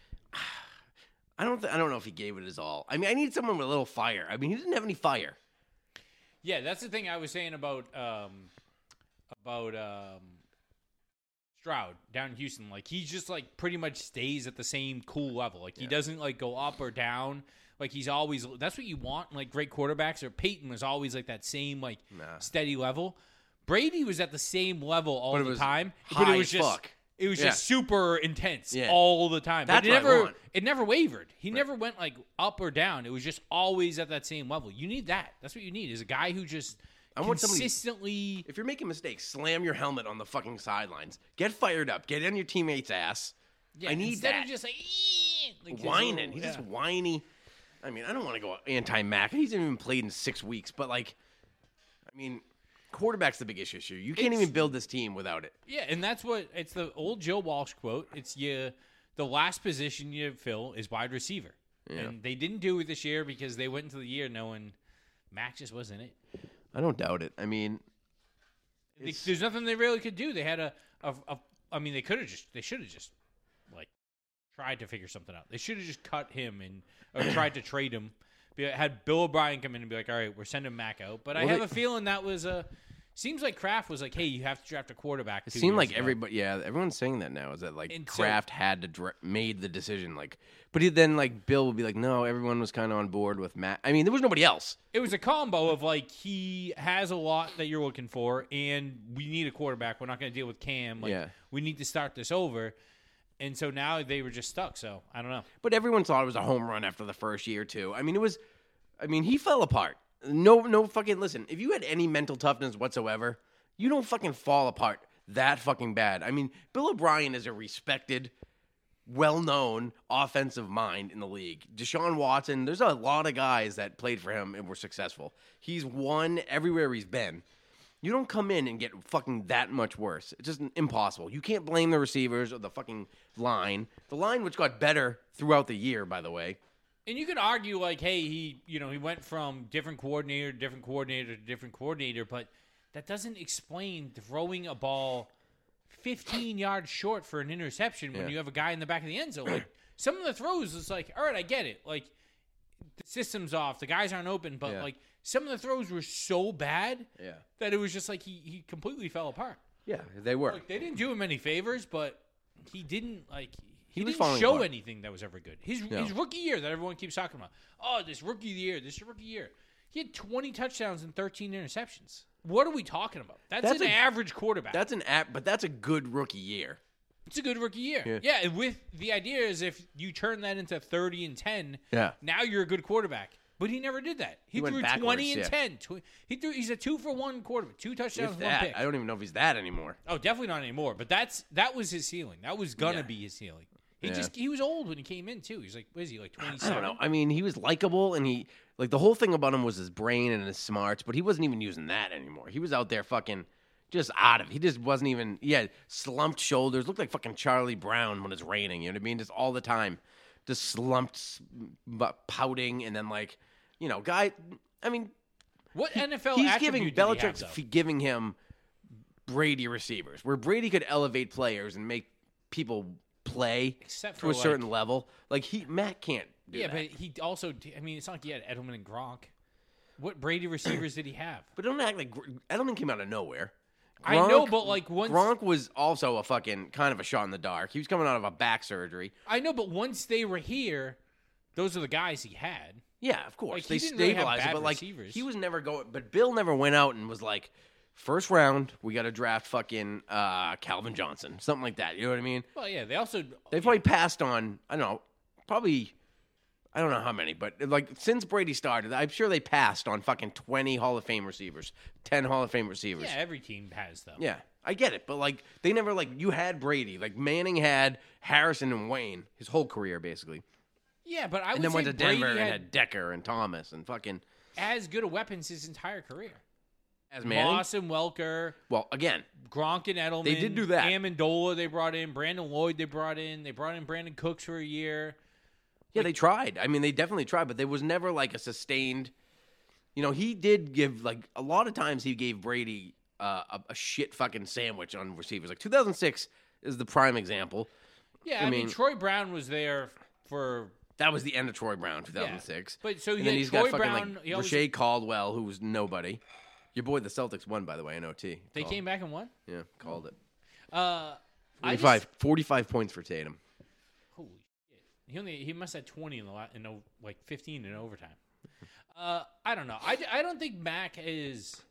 I don't. Th- I don't know if he gave it his all. I mean, I need someone with a little fire. I mean, he didn't have any fire. Yeah, that's the thing I was saying about um, about um, Stroud down in Houston. Like he just like pretty much stays at the same cool level. Like he Yeah. doesn't like go up or down. Like he's always that's what you want. in, Like great quarterbacks. Or Peyton was always like that same like Nah. steady level. Brady was at the same level all But it the was time, but high it was as just fuck. it was Yeah. just super intense Yeah. all the time. That's but it what I never want. it never wavered. He never went like up or down. It was just always at that same level. You need that. That's what you need. Is a guy who just I want somebody- consistently. If you're making mistakes, slam your helmet on the fucking sidelines. Get fired up. Get on your teammate's ass. Yeah, I need instead that. of just like, "Ee," like his whining. little- He's yeah. just whiny. I mean, I don't want to go anti-Mac. He hasn't even played in six weeks. But like, I mean, quarterback's the biggest issue. You can't It's- even build this team without it. Yeah, and that's what it's the old Joe Walsh quote. It's you, the last position you fill is wide receiver, Yeah. and they didn't do it this year because they went into the year knowing Mac just wasn't it. I don't doubt it. I mean, They- It's- there's nothing they really could do. They had a, a, a I mean, they could have just, they should have just like tried to figure something out. They should have just cut him and or tried to trade him. Be, had Bill O'Brien come in and be like, all right, we're sending Mac out. But I Well, have they- a feeling that was a. Seems like Kraft was like, hey, you have to draft a quarterback. it two seemed years like ago. everybody. Yeah, everyone's saying that now. Is that like And so- Kraft had to dra- made the decision? Like, but he, then like Bill would be like, no, everyone was kind of on board with Matt. I mean, there was nobody else. It was a combo of like he has a lot that you're looking for, and we need a quarterback. We're not going to deal with Cam. Like, Yeah. we need to start this over. And so now they were just stuck. So I don't know. But everyone thought it was a home run after the first year too. I mean, it was. I mean, he fell apart. No, no fucking listen. If you had any mental toughness whatsoever, you don't fucking fall apart that fucking bad. I mean, Bill O'Brien is a respected, well-known offensive mind in the league. Deshaun Watson, there's a lot of guys that played for him and were successful. He's won everywhere he's been. You don't come in and get fucking that much worse. It's just impossible. You can't blame the receivers or the fucking line. The line, which got better throughout the year, by the way. And you could argue like, hey, he you know he went from different coordinator to different coordinator to different coordinator, but that doesn't explain throwing a ball fifteen yards short for an interception when Yeah. you have a guy in the back of the end zone. Like, some of the throws is like, all right, I get it. Like the system's off, the guys aren't open, but Yeah. like some of the throws were so bad Yeah. that it was just like he he completely fell apart. Yeah, they were. Like they didn't do him any favors, but he didn't like he, He was didn't falling show apart. anything that was ever good. His No. his rookie year that everyone keeps talking about. Oh, this rookie of the year, this rookie year. He had twenty touchdowns and thirteen interceptions. What are we talking about? That's, That's an a- average quarterback. That's an app, but that's a good rookie year. It's a good rookie year. Yeah. Yeah. and with the idea is if you turn that into thirty and ten, Yeah. now you're a good quarterback. But he never did that. He, He went threw backwards, twenty and yeah. ten. Tw- he threw. He's a two for one quarterback, two touchdowns, If one that, pick. I don't even know if he's that anymore. Oh, definitely not anymore. But that's that was his ceiling. That was gonna Yeah. be his ceiling. He Yeah. just he was old when he came in too. He's like, what is he like twenty I seven? don't know. I mean, he was likable, and he like the whole thing about him was his brain and his smarts, but he wasn't even using that anymore. He was out there fucking just out of it. He just wasn't even. He had slumped shoulders, looked like fucking Charlie Brown when it's raining. You know what I mean? Just all the time, just slumped, but pouting, and then like, you know, guy. I mean, What N F L he's attribute giving did he have, Belichick's though? f- giving him Brady receivers, where Brady could elevate players and make people play Except to for, a certain like- level. Like he, Matt can't do Yeah, that. but he also. I mean, it's not like he had Edelman and Gronk. What Brady receivers did he have? But don't act like Gr- Edelman came out of nowhere. I know, but, like, once- Gronk was also a fucking kind of a shot in the dark. He was coming out of a back surgery. I know, but once they were here, those are the guys he had. Yeah, of course Like, he they didn't really have stabilized bad it, but like receivers. he was never going. But Bill never went out and was like, first round, we got to draft fucking uh, Calvin Johnson, something like that. You know what I mean? Well, yeah, they also. They probably passed on. I don't know, probably. I don't know how many, but like since Brady started, I'm sure they passed on fucking twenty Hall of Fame receivers, ten Hall of Fame receivers. Yeah, every team has though. Yeah, I get it, but like they never like you had Brady, like Manning had Harrison and Wayne his whole career basically, Yeah, but I would and then say went to Brady Denver and had had Decker and Thomas and fucking as good a weapons his entire career. as Manning. Moss and Welker, Well, again, Gronk and Edelman. They did do that. Amendola they brought in. Brandon Lloyd they brought in. They brought in Brandon Cooks for a year. yeah, they tried. I mean, they definitely tried, but there was never like a sustained. You know, he did give like a lot of times he gave Brady uh, a, a shit fucking sandwich on receivers. Like two thousand six is the prime example. Yeah, I I, mean, mean- Troy Brown was there for. That was the end of Troy Brown, two thousand six. Yeah. But so and you then had he's Troy got fucking Brown. like he always- Rashae Caldwell, who was nobody. Your boy, the Celtics, won by the way in O T. they Called- came back and won. Yeah, called it. Uh, I just, forty-five, forty-five points for Tatum. holy shit! He only he must have twenty in the la- in o- like fifteen in overtime. Uh, I don't know. I, I don't think Mac is.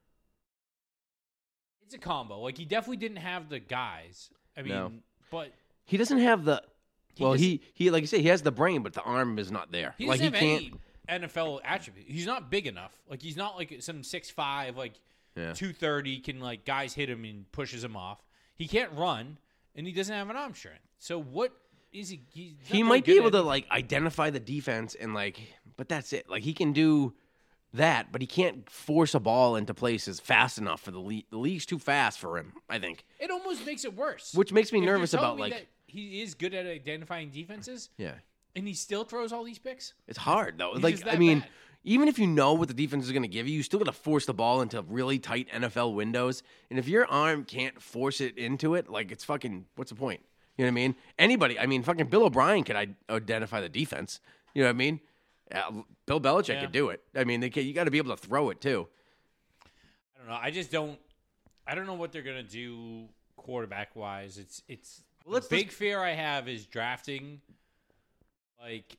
It's a combo. Like he definitely didn't have the guys. I mean, No. but He doesn't have the. He well, doesn't- he he like you say, he has the brain, but the arm is not there. he like doesn't he have can't. any N F L attribute. He's not big enough. Like he's not like some six five like Yeah. two thirty can like guys hit him and pushes him off. He can't run and he doesn't have an arm strength. So what is he? He's not He very might be good able at to it. like identify the defense and like, but that's it. Like he can do that, but he can't force a ball into places fast enough for the league. The league's too fast for him, I think. It almost makes it worse. Which makes me If you're nervous telling about me like, that he is good at identifying defenses, yeah, and he still throws all these picks. it's hard though. He's like just I that mean, bad. even if you know what the defense is going to give you, you still got to force the ball into really tight N F L windows. And if your arm can't force it into it, like it's fucking. What's the point? You know what I mean? Anybody. I mean, fucking Bill O'Brien could I- identify the defense. You know what I mean? Uh, Bill Belichick Yeah. could do it. I mean, they can, you got to be able to throw it too. I don't know. I just don't. I don't know what they're gonna do quarterback wise. It's it's Well, let's- the big fear I have is drafting, like,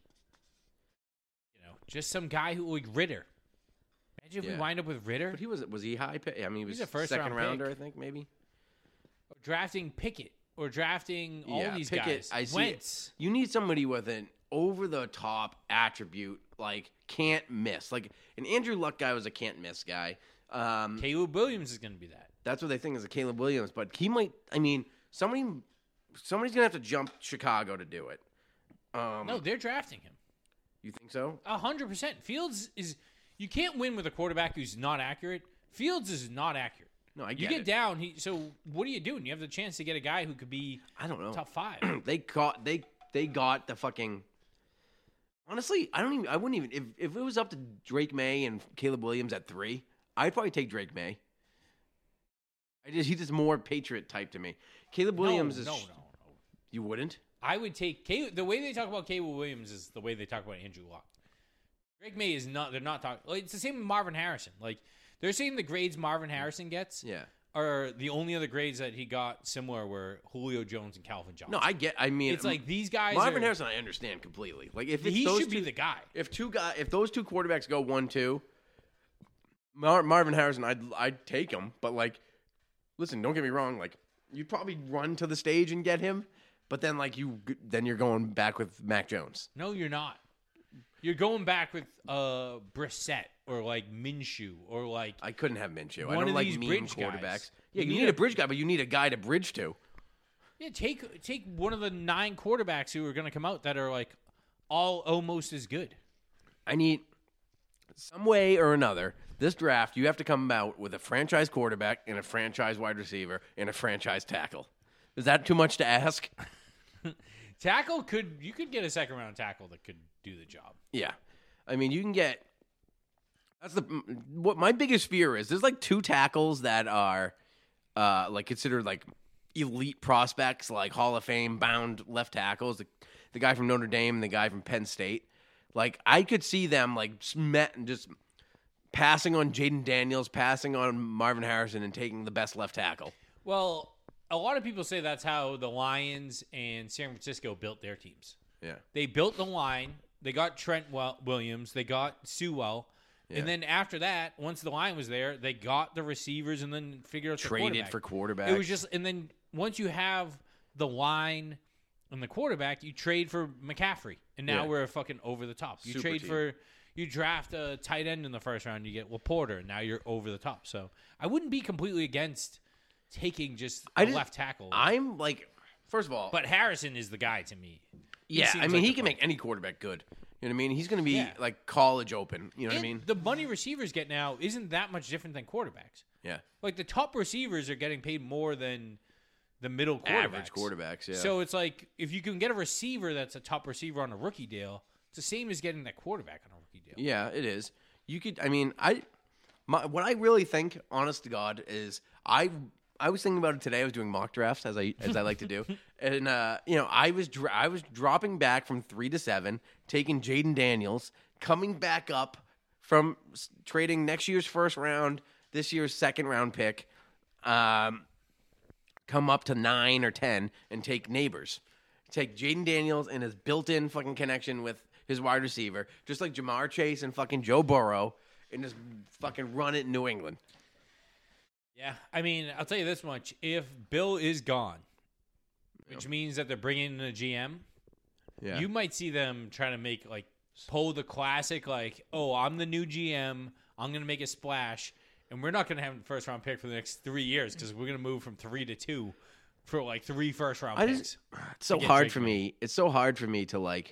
you know, just some guy who like Ritter. Imagine if Yeah. we wind up with Ritter But he was was he high pick? I mean, he was He's a first second round rounder, pick. I think maybe. drafting Pickett or drafting all Yeah, these Pickett, guys. I see it. Wentz. You need somebody with an over the top attribute, like can't miss. Like an Andrew Luck guy was a can't miss guy. Um, Caleb Williams is gonna be that. that's what they think is a Caleb Williams, but he might. I mean, somebody somebody's gonna have to jump Chicago to do it. Um, No, they're drafting him. you think so? A hundred percent. Fields is. You can't win with a quarterback who's not accurate. Fields is not accurate. No, I You get get it. down. He. So what are you doing? You have the chance to get a guy who could be I don't know. top five. they caught they they got the fucking. Honestly, I don't even. I wouldn't even if if it was up to Drake May and Caleb Williams at three, I'd probably take Drake May. I just he's just more Patriot type to me. Caleb Williams no, is no, no, no. You wouldn't? I would take Caleb, the way they talk about Caleb Williams is the way they talk about Andrew Luck. Drake May is not. They're not talking. Like, it's the same with Marvin Harrison. Like they're saying the grades Marvin Harrison gets Yeah. are the only other grades that he got similar were Julio Jones and Calvin Johnson. No, I get. I mean, it's like these guys. Marvin are, Harrison. I understand completely. Like if it's He those should two, be the guy. If two guy, if those two quarterbacks go one two, Mar- Marvin Harrison, I'd I'd take him. But like, listen, don't get me wrong. Like you'd probably run to the stage and get him, but then like you then you're going back with Mac Jones. No, you're not. You're going back with uh Brissett or like Minshew or like I couldn't have Minshew. I one don't of like these meme bridge quarterbacks. guys. Yeah, You you, need need a- a bridge guy, but you need a guy to bridge to. yeah. Take take one of the nine quarterbacks who are going to come out that are like all almost as good. I need some way or another. This draft, you have to come out with a franchise quarterback and a franchise wide receiver and a franchise tackle. Is that too much to ask? Tackle could you could get a second round tackle that could do the job. Yeah, I mean you can get. That's the what my biggest fear is. There's like two tackles that are, uh, like considered like elite prospects, like Hall of Fame bound left tackles. The, the guy from Notre Dame and the guy from Penn State. Like I could see them like met and just passing on Jaden Daniels, passing on Marvin Harrison, and taking the best left tackle. Well, a lot of people say that's how the Lions and San Francisco built their teams. Yeah, They built the line. They got Trent Wel- Williams. They got Sewell. Yeah. And then after that, once the line was there, they got the receivers and then figured out the traded quarterback. for quarterback. It was just, and then once you have the line and the quarterback, you trade for McCaffrey, and now Yeah. we're fucking over the top. You Super trade team. for, you draft a tight end in the first round, you get Laporta, and now you're over the top. So I wouldn't be completely against taking just a I just- left tackle, I'm like, first of all, but Harrison is the guy to me. He yeah, seems I mean like he the can pro. make any quarterback good. You know what I mean? He's going to be Yeah. like college open. You know what I And mean? the money receivers get now isn't that much different than quarterbacks. Yeah, Like the top receivers are getting paid more than the middle quarterbacks. average quarterbacks. Yeah. So it's like if you can get a receiver that's a top receiver on a rookie deal, it's the same as getting that quarterback on a rookie deal. Yeah, it is. You could. I mean, I. My, what I really think, honest to God, is I. I was thinking about it today. I was doing mock drafts as I as I like to do, and uh, you know, I was dra- I was dropping back from three to seven, taking Jaden Daniels, coming back up from s- trading next year's first round, this year's second round pick, um, come up to nine or ten, and take Neighbors, take Jaden Daniels and his built-in fucking connection with his wide receiver, just like Jamar Chase and fucking Joe Burrow, and just fucking run it in New England. Yeah, I mean, I'll tell you this much: if Bill is gone, which means that they're bringing in a G M, Yeah. you might see them trying to make like pull the classic, like, oh, I'm the new G M, I'm gonna make a splash, and we're not gonna have a first round pick for the next three years because we're gonna move from three to two for like three first round I picks. just, it's so get hard Drake for May. me. It's so hard for me to like.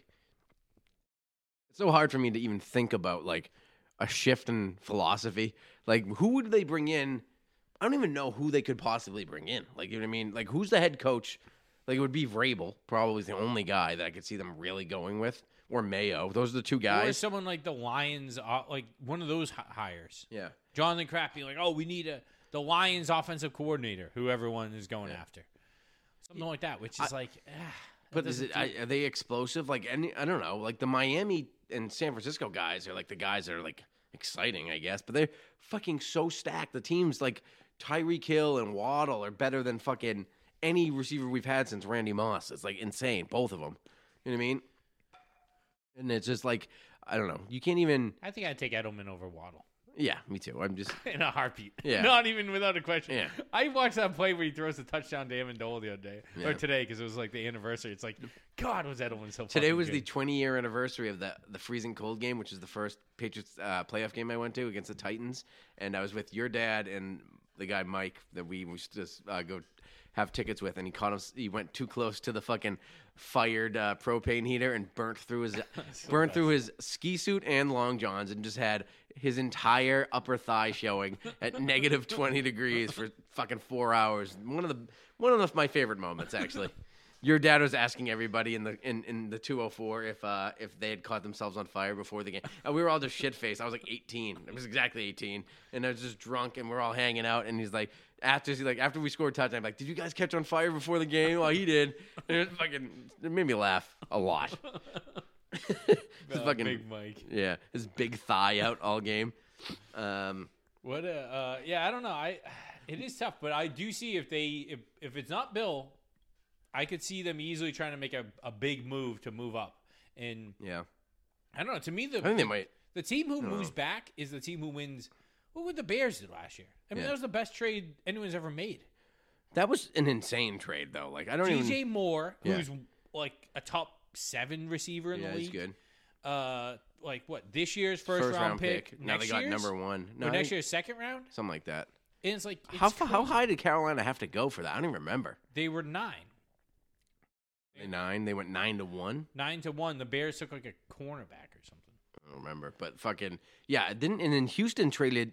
It's so hard for me to even think about like a shift in philosophy. Like, who would they bring in? I don't even know who they could possibly bring in. Like, you know what I mean? Like, who's the head coach? Like, it would be Vrabel, probably the only guy that I could see them really going with, or Mayo. Those are the two Or guys. someone like the Lions, uh, like one of those hi- hires. Yeah. Jonathan Kraft being like, oh, we need a the Lions offensive coordinator, who everyone is going after. Something like that, which is like, ah, that But is doesn't it, I, feel- are they explosive? Like, any, I don't know. Like, the Miami and San Francisco guys are like the guys that are like exciting, I guess. But they're fucking so stacked. The teams like Tyreek Hill and Waddle are better than fucking any receiver we've had since Randy Moss. It's like insane, both of them. You know what I mean? And it's just like, I don't know. You can't even. I think I'd take Edelman over Waddle Yeah, me too. I'm just. in a heartbeat. Yeah. Not even without a question. Yeah. I watched that play where he throws the touchdown to Amendola the other day, Yeah. or today, because it was like the anniversary. It's like, God, was Edelman so Today fucking was the good. twenty year anniversary of the the freezing cold game, which is the first Patriots uh, playoff game I went to against the Titans, and I was with your dad and the guy Mike that we used to just uh, go have tickets with, and he caught us. He went too close to the fucking fired uh, propane heater and burnt through his burnt through his ski suit and long johns, and just had his entire upper thigh showing at negative twenty degrees for fucking four hours. One of the one of the, my favorite moments, actually. Your dad was asking everybody in the in, in the two oh four if uh, if they had caught themselves on fire before the game. And we were all just shit faced. I was like eighteen. I was exactly eighteen, and I was just drunk, and we're all hanging out. And he's like, after he's like after we scored a touchdown, I'm like, did you guys catch on fire before the game? Well, he did. And it was fucking it made me laugh a lot. His Uh, fucking Big Mike. yeah, his big thigh out all game. Um, What a uh, yeah, I don't know. I it is tough, but I do see if they if if it's not Bill, I could see them easily trying to make a, a big move to move up. And yeah, I don't know. To me, the I think they might. the team who don't moves know. back is the team who wins. What would the Bears do last year? I mean, Yeah. that was the best trade anyone's ever made. That was an insane trade, though. Like I don't D even. J Moore, Yeah. who's like a top seven receiver in Yeah, the he's league. good. uh, like what this year's first, First round, round pick. pick. Now Next they got year's? number one. No, or I next think- year's second round. something like that. And it's like it's How fa- how crazy. high did Carolina have to go for that? I don't even remember. They were nine, They nine. They went nine to one. nine to one. The Bears took like a cornerback or something. I don't remember, but fucking yeah. it Didn't and then Houston traded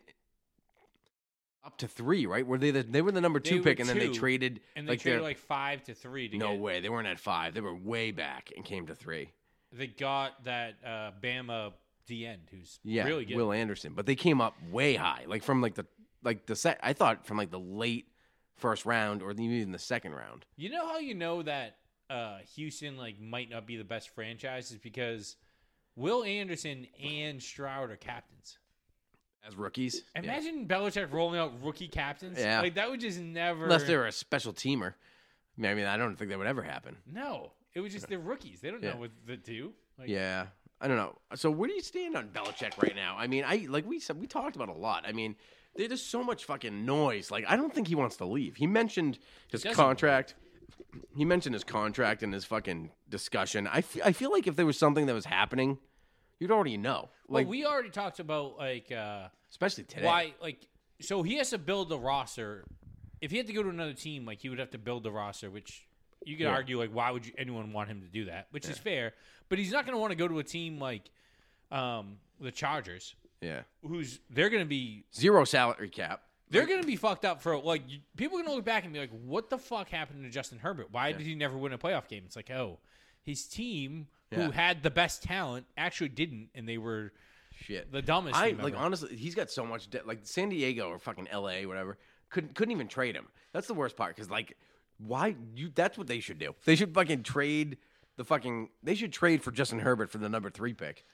up to three, right? Were they the they were the number They two were pick, and then they two, traded And they like traded their- like five to three to no get. way they weren't at five. They were way back and came to three. They got that uh, Bama D end who's Yeah, really good. Will Anderson, but they came up way high, like from like the like the set. I thought from like the late first round or even the second round. You know how you know that uh, Houston like might not be the best franchise is because Will Anderson and Stroud are captains. As rookies, yeah. Imagine Belichick rolling out rookie captains. Yeah. Like that would just never. Unless they were a special teamer. I mean, I mean, I don't think that would ever happen. No, it was just they're rookies. They don't Yeah. know what to do. Like, Yeah, I don't know. So where do you stand on Belichick right now? I mean, I like we said we talked about it a lot. I mean, there's just so much fucking noise. Like, I don't think he wants to leave. He mentioned his doesn't. contract. He mentioned his contract in his fucking discussion. I fe- I feel like if there was something that was happening, you'd already know. Well, Like, we already talked about like uh, especially today. why like so he has to build the roster. If he had to go to another team, like he would have to build the roster, which you could Yeah. argue like why would you, anyone want him to do that? Which is fair, but he's not going to want to go to a team like um, the Chargers, Yeah, who's they're going to be zero salary cap. they're going to be fucked up for like you, people are going to look back and be like, what the fuck happened to Justin Herbert? Why did he never win a playoff game? It's like, oh, his team Yeah. who had the best talent actually didn't, and they were Shit. the dumbest. I team like ever. honestly, he's got so much debt. Like San Diego or fucking L A, whatever, couldn't couldn't even trade him. That's the worst part because like, why you? That's what they should do. They should fucking trade the fucking. They should trade for Justin Herbert for the number three pick.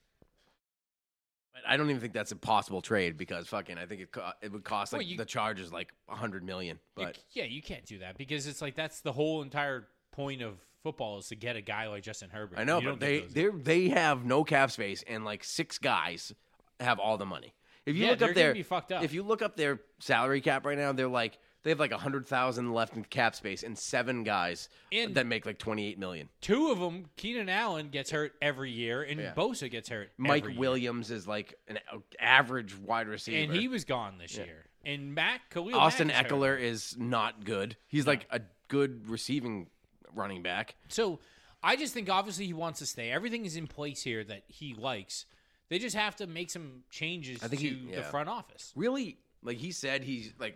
But I don't even think that's a possible trade because fucking I think it co- it would cost like Well, you- the Chargers like a hundred million. You But c- yeah, you can't do that because it's like that's the whole entire point of football is to get a guy like Justin Herbert. I know, You but don't get they those they they have no cap space and like six guys have all the money. If you Yeah, look they're up gonna their be fucked up. if you look up their salary cap right now, they're like they have like a hundred thousand left in cap space and seven guys And- that make like twenty eight million. Two of them, Keenan Allen gets hurt every year, and Yeah. Bosa gets hurt. Mike every year. Williams is like an a- average wide receiver. and he was gone this year. And Matt Khalil Austin Mack is hurt. Eckler is not good. He's like a good receiving running back. So I just think obviously he wants to stay. Everything is in place here that he likes. They just have to make some changes I think to he- the yeah. front office. Really, like he said, he's like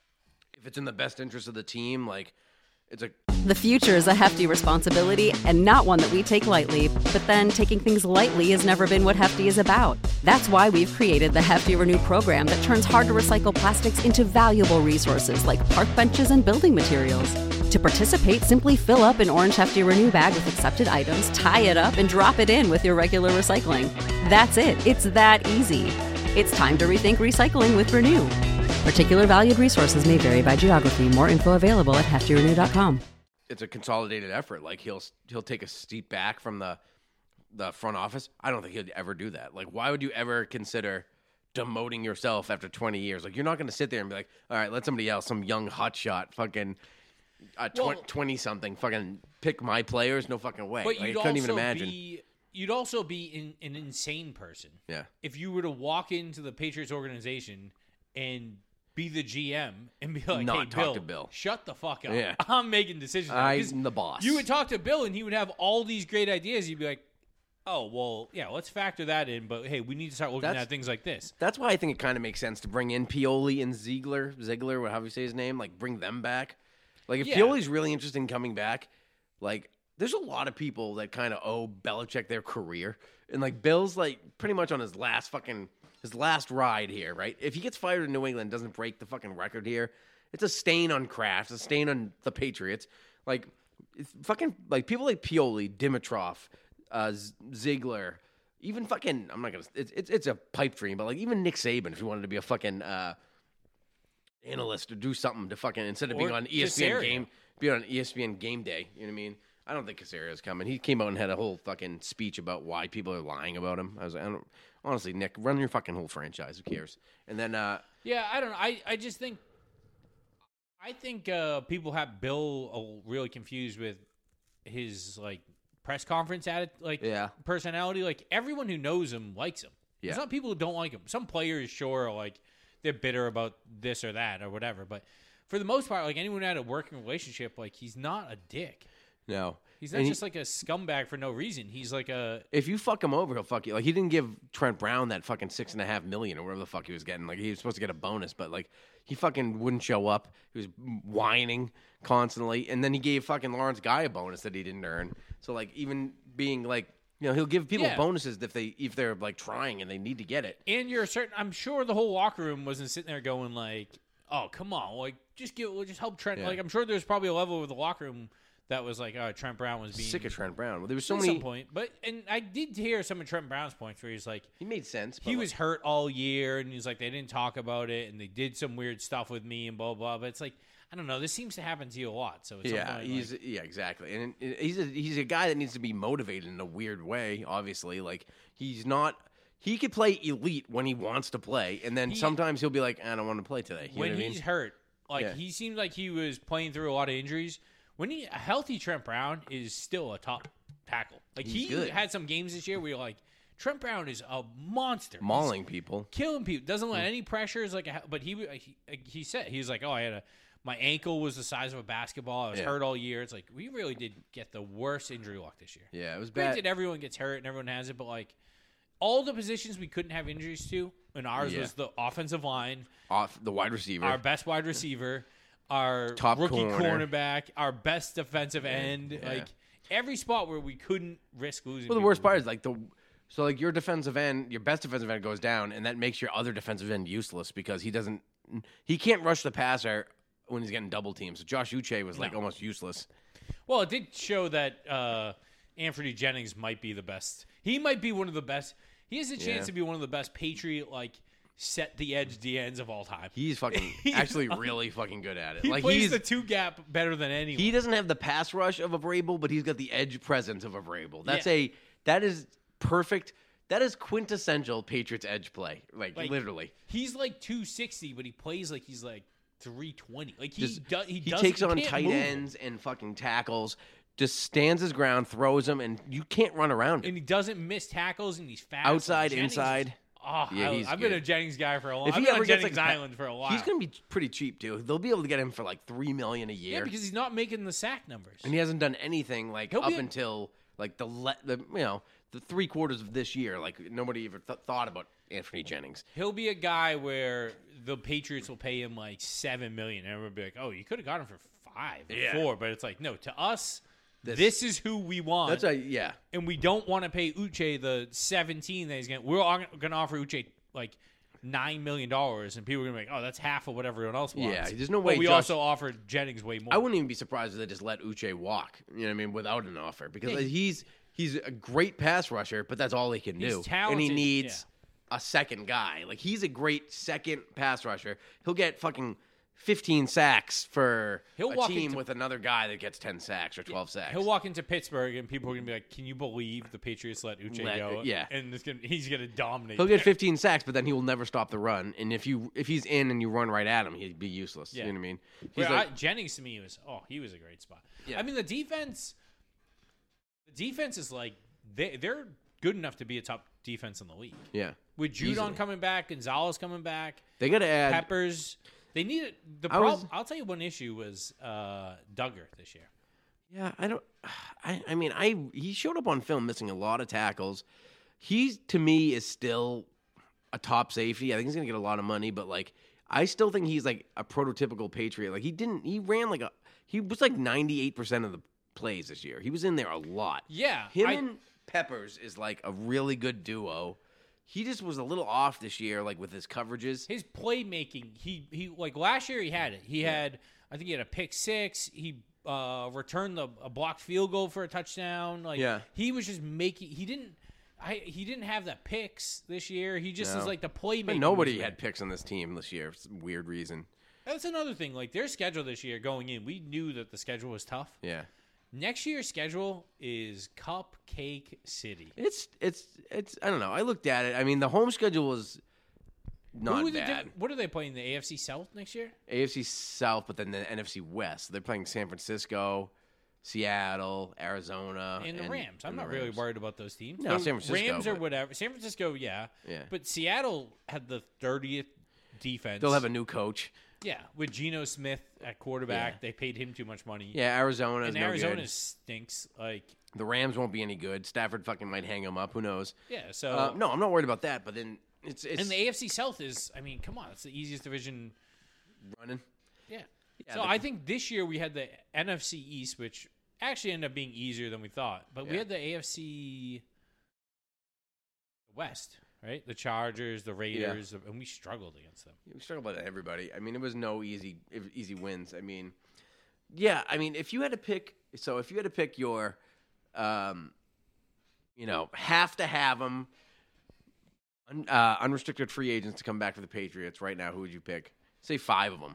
if it's in the best interest of the team, like it's a The future is a hefty responsibility and not one that we take lightly. But then taking things lightly has never been what Hefty is about. That's why we've created the Hefty Renew program that turns hard to recycle plastics into valuable resources like park benches and building materials. To participate, simply fill up an orange Hefty Renew bag with accepted items, tie it up, and drop it in with your regular recycling. That's it. It's that easy. It's time to rethink recycling with Renew. Particular valued resources may vary by geography. More info available at hefty renew dot com. it's a consolidated effort. Like he'll he'll take a step back from the the front office. I don't think he'd ever do that. Like, why would you ever consider demoting yourself after twenty years? Like, you're not going to sit there and be like, all right, let somebody else, some young hotshot, fucking uh, Well- twenty something, fucking pick my players. No fucking way. But Like, I you'd couldn't also even imagine. be you'd also be in, an insane person Yeah, if you were to walk into the Patriots organization and be the G M and be like, Not "Hey, talk Bill, to Bill. shut the fuck up. Yeah. I'm making decisions." now." 'Cause I'm the boss. You would talk to Bill and he would have all these great ideas. You'd be like, "Oh, well, yeah, let's factor that in, but hey, we need to start looking That's- at things like this." That's why I think it kind of makes sense to bring in Pioli and Ziegler, Ziegler, however you say his name, like bring them back. Like if Yeah. Pioli's really interested in coming back, like there's a lot of people that kind of owe Belichick their career, and like Bill's like pretty much on his last fucking his last ride here, right? If he gets fired in New England, doesn't break the fucking record here, it's a stain on Kraft, a stain on the Patriots. Like it's fucking like people like Pioli, Dimitrov, uh, Z- Ziegler. Even fucking, I'm not gonna. It's, it's it's a pipe dream, but like even Nick Saban, if he wanted to be a fucking uh, analyst or do something to fucking instead of being Or on E S P N Caserio. game, be on E S P N game day. You know what I mean? I don't think Casario's coming. He came out and had a whole fucking speech about why people are lying about him. I was like, I don't, honestly, Nick, run your fucking whole franchise. Who cares? And then, uh, Yeah, I don't know. I, I just think I think uh, people have Bill uh, really confused with his like press conference at it, like Yeah. personality. Like everyone who knows him likes him. Yeah. There's not people who don't like him. Some players, sure, are like they're bitter about this or that or whatever. But for the most part, like anyone who had a working relationship, like he's not a dick. No. He's not And he- just like a scumbag for no reason. He's like a If you fuck him over, he'll fuck you. Like he didn't give Trent Brown that fucking six and a half million or whatever the fuck he was getting. Like he was supposed to get a bonus, but like he fucking wouldn't show up. He was whining constantly, and then he gave fucking Lawrence Guy a bonus that he didn't earn. So like even being like, you know, he'll give people Yeah. bonuses if they if they're like trying and they need to get it. and you're certain. I'm sure the whole locker room wasn't sitting there going like, "Oh, come on, like just give, we'll just help Trent." Yeah. Like I'm sure there's probably a level of the locker room that was like, "Oh, Trent Brown was being Sick of Trent Brown. Well, there was so at many. some point." But and I did hear some of Trent Brown's points where he's like, He made sense. But he like, was hurt all year, and he's like, they didn't talk about it, and they did some weird stuff with me, and blah blah. But it's like, I don't know. This seems to happen to you a lot. So it's Yeah, he's yeah, exactly, and it- he's a he's a guy that needs to be motivated in a weird way. Obviously, like he's not. He could play elite when he wants to play, and then He- sometimes he'll be like, "I don't want to play today." You when know what I he's mean? hurt, like Yeah. he seemed like he was playing through a lot of injuries. When he a healthy, Trent Brown is still a top tackle. Like He's he good. had some games this year where you're like, Trent Brown is a monster, He's Mauling people. killing people. Doesn't let any pressures. Like, a, but he, he he said he was like, oh, I had a my ankle was the size of a basketball. I was Yeah. hurt all year. It's like we really did get the worst injury luck this year. Yeah, it was bad. Granted, everyone gets hurt and everyone has it, but like all the positions we couldn't have injuries to, and ours Yeah. was the offensive line, Off the wide receiver. our best wide receiver, our Top rookie corner. cornerback, our best defensive end. Yeah. Like every spot where we couldn't risk losing. well, the people, worst we part did. is like the so like your defensive end, your best defensive end goes down, and that makes your other defensive end useless because he doesn't, he can't rush the passer when he's getting double teams. So Josh Uche was like No. almost useless. Well, it did show that uh, Anthony Jennings might be the best. He might be one of the best. He has a chance Yeah. to be one of the best Patriot like set the edge D Ns of all time. He's fucking He's actually fucking- really fucking good at it. He like plays he's the two gap better than anyone. he doesn't have the pass rush of a Vrabel, but he's got the edge presence of a Vrabel. That's Yeah. a that is perfect. That is quintessential Patriots edge play. Like, Like, literally. He's like two sixty, but he plays like he's like three twenty. Like he Just- does. He, he does, takes you on can't tight move him. ends and fucking tackles, just stands his ground, throws them, and you can't run around him. and he doesn't miss tackles, and he's fast. Outside, Like, Jennings is- inside. Oh, Yeah, I, he's I've been good. a Jennings guy for a long. If I've he been ever on gets Jennings like a pa- Island for a while. He's going to be pretty cheap too. They'll be able to get him for like three million a year, yeah, because he's not making the sack numbers. and he hasn't done anything like He'll up be a- until like the le- the you know the three quarters of this year. Like nobody ever th- thought about Anthony Jennings. He'll be a guy where the Patriots will pay him like seven million, and everyone will be like, "Oh, you could have got him for five, or Yeah. four." But it's like, no, to us, this, This- is who we want, That's a yeah. and we don't want to pay Uche the seventeen that he's going. to We're going to offer Uche like nine million dollars, and people are going to be like, "Oh, that's half of what everyone else wants." Yeah, there's no But way we Josh- also offered Jennings way more. I wouldn't even be surprised if they just let Uche walk. You know what I mean? Without an offer, because Yeah. he's he's a great pass rusher, but that's all he can He's do. And talented, he needs a second guy. Like he's a great second pass rusher. He'll get fucking fifteen sacks for He'll a walk team into- with another guy that gets ten sacks or twelve sacks. He'll walk into Pittsburgh, and people are going to be like, "Can you believe the Patriots let Uche Let- go?" yeah. and it's gonna, he's going to dominate. He'll get there. fifteen sacks, but then he will never stop the run. And if you if he's in and you run right at him, he'd be useless. Yeah. You know what I mean? He's Where like- I, Jennings to me was oh he was a great spot. Yeah. I mean the defense, the defense is like they they're good enough to be a top defense in the league. yeah, With Judon Easily. coming back, Gonzalez coming back, they got to add. Peppers. They needed the I was- problem. I'll tell you one issue was uh, Duggar this year. Yeah, I don't. I, I mean, I he showed up on film missing a lot of tackles. He's to me is still a top safety. I think he's gonna get a lot of money, but like I still think he's like a prototypical Patriot. Like he didn't. He ran like a. He was like ninety eight percent of the plays this year. He was in there a lot. Yeah, Him I- and Peppers is like a really good duo. He just was a little off this year, like with his coverages. his playmaking. He he like last year he had it. He had I think he had a pick six. He uh, returned the, a blocked field goal for a touchdown. Like Yeah. he was just making. He didn't. I he didn't have that picks this year. He just No. is like the playmaking. But nobody was had weird. picks on this team this year for some weird reason. That's another thing. Like their schedule this year going in, we knew that the schedule was tough. Yeah. Next year's schedule is Cupcake City. It's it's it's I don't know. I looked at it. I mean, the home schedule was not Who are the bad. diff- what are they playing? The A F C South next year? A F C South, but then the N F C West. They're playing San Francisco, Seattle, Arizona, And the and Rams. I'm and the not really Rams. worried about those teams. No, The San Francisco, Rams or but- whatever. San Francisco, yeah. Yeah. But Seattle had the thirtieth defense. They'll have a new coach. Yeah, with Geno Smith at quarterback. Yeah. They paid him too much money. Yeah, Arizona's And no Arizona good. stinks. Like, The Rams won't be any good. Stafford fucking might hang them up. Who knows? yeah, so. Uh, no, I'm not worried about that. But then it's it's And the A F C South is, I mean, come on. It's the easiest division. running. Yeah. Yeah, so the- I think this year we had the N F C East, which actually ended up being easier than we thought. But we Yeah. had the A F C West, right? The Chargers, the Raiders, and we struggled against them. We struggled with everybody. I mean, it was no easy easy wins. I mean, yeah. I mean, if you had to pick, so if you had to pick your, um, you know, have to have them, un, uh, unrestricted free agents to come back for the Patriots right now, who would you pick? Say five of them.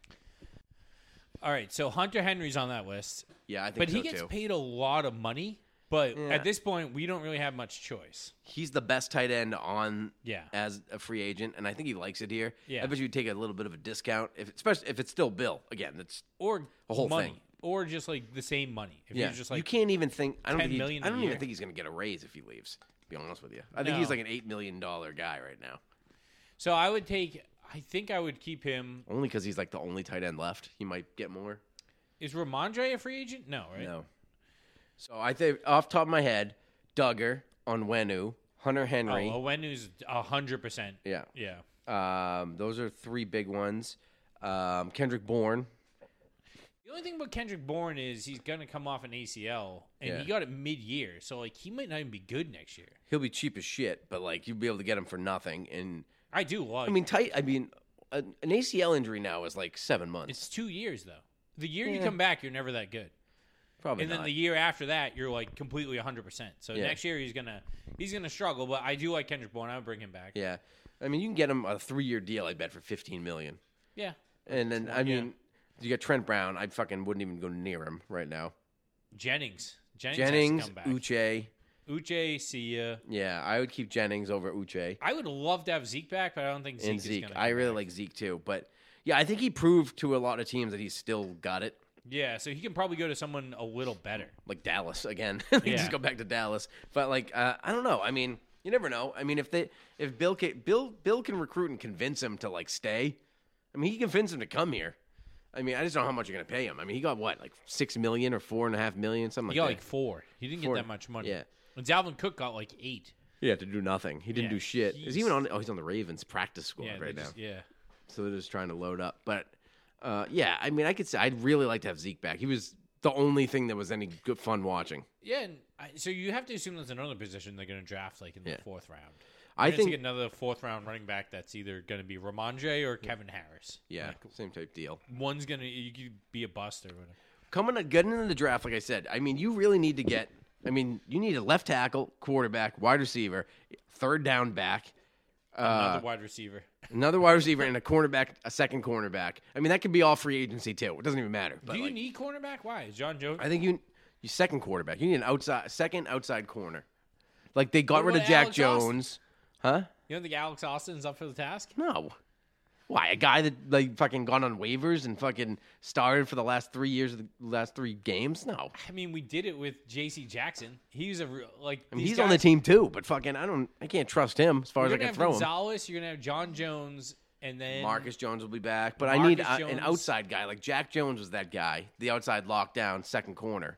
All right, so Hunter Henry's on that list. Yeah, I think But so he gets too. paid a lot of money. But Yeah. at this point, we don't really have much choice. He's the best tight end on Yeah. as a free agent, and I think he likes it here. Yeah. I bet you'd take a little bit of a discount, if especially if it's still Bill. Again, that's Or A whole money. thing. Or just like the same money. If yeah. you're just like, you can't even think. I don't ten think. He, million I a don't year? even think he's going to get a raise if he leaves. To be honest with you, I think he's No. like an eight million dollar guy right now. So I would take, I think I would keep him. Only because he's like the only tight end left. He might get more. Is Ramondre a free agent? No, right? No. So I think off the top of my head, Duggar, Onwenu, Hunter Henry. Oh, Owenu's one hundred percent. Yeah. Yeah. Um, those are three big ones. Um, Kendrick Bourne. The only thing about Kendrick Bourne is he's going to come off an A C L, and Yeah. he got it mid-year. So, like, he might not even be good next year. He'll be cheap as shit, but like you'll be able to get him for nothing. And I do like I mean, tight. I mean, a, an A C L injury now is like seven months. It's two years, though. The year you Yeah. come back, you're never that good. Probably And then not. the year after that, you're, like, completely one hundred percent. So, Yeah. next year, he's going to he's gonna struggle. But I do like Kendrick Bourne. I would bring him back. Yeah, I mean, you can get him a three-year deal. I bet for fifteen million. Yeah. And then I Yeah. mean, you got Trent Brown. I fucking wouldn't even go near him right now. Jennings. Jennings, Jennings, has to come back. Uche. Uche, see ya. Yeah, I would keep Jennings over Uche I would love to have Zeke back, but I don't think Zeke and is Zeke. gonna I come really back. like Zeke too, but yeah, I think he proved to a lot of teams that he's still got it. Yeah, so he can probably go to someone a little better. Like Dallas again. He Yeah. Just go back to Dallas. But like, uh, I don't know. I mean, you never know. I mean, if they if Bill can, Bill Bill can recruit and convince him to like stay. I mean, he convinced him to come here. I mean, I just don't know how much you're gonna pay him. I mean, he got what, like six million or four and a half million, something He got like like that. four. He didn't Four. get that much money. Yeah. And Dalvin Cook got like eight. Yeah, to do nothing. He didn't Yeah, do shit. Is he he's- even on? Oh, he's on the Ravens practice squad Yeah, they right now. just- Yeah. So they're just trying to load up. But uh, yeah, I mean, I could say I'd really like to have Zeke back. He was the only thing that was any good fun watching. Yeah, and I, so you have to assume there's another position they're going to draft like in the Yeah. fourth round. I You're gonna think, take another fourth round running back that's either going to be Ramondre or Kevin Harris. yeah, Like, same type deal. one's going to you could be a bust or whatever. Coming getting into the draft, like I said, I mean, you really need to get. I mean, you need a left tackle, quarterback, wide receiver, third down back, uh, Another wide receiver. another wide receiver, and a cornerback, a second cornerback. I mean, that could be all free agency too. It doesn't even matter. But Do you like, need cornerback? Why? Is John Jones? I think you you second quarterback. You need an outside second outside corner. Like they got What rid of about Jack Alex Austin? Jones, huh? You don't think Alex Austin's up for the task? No. Why? A guy that like fucking gone on waivers and fucking started for the last three years of the last three games? No. I mean, we did it with J C Jackson. He's a real like. I mean, these he's on the guys- team too, but fucking I don't I can't trust him as far as You're I gonna can have throw him. Gonzalez. You're gonna have John Jones, and then Marcus Jones will be back, but I need Marcus uh, an Jones. outside guy. Like Jack Jones was that guy, the outside lockdown second corner.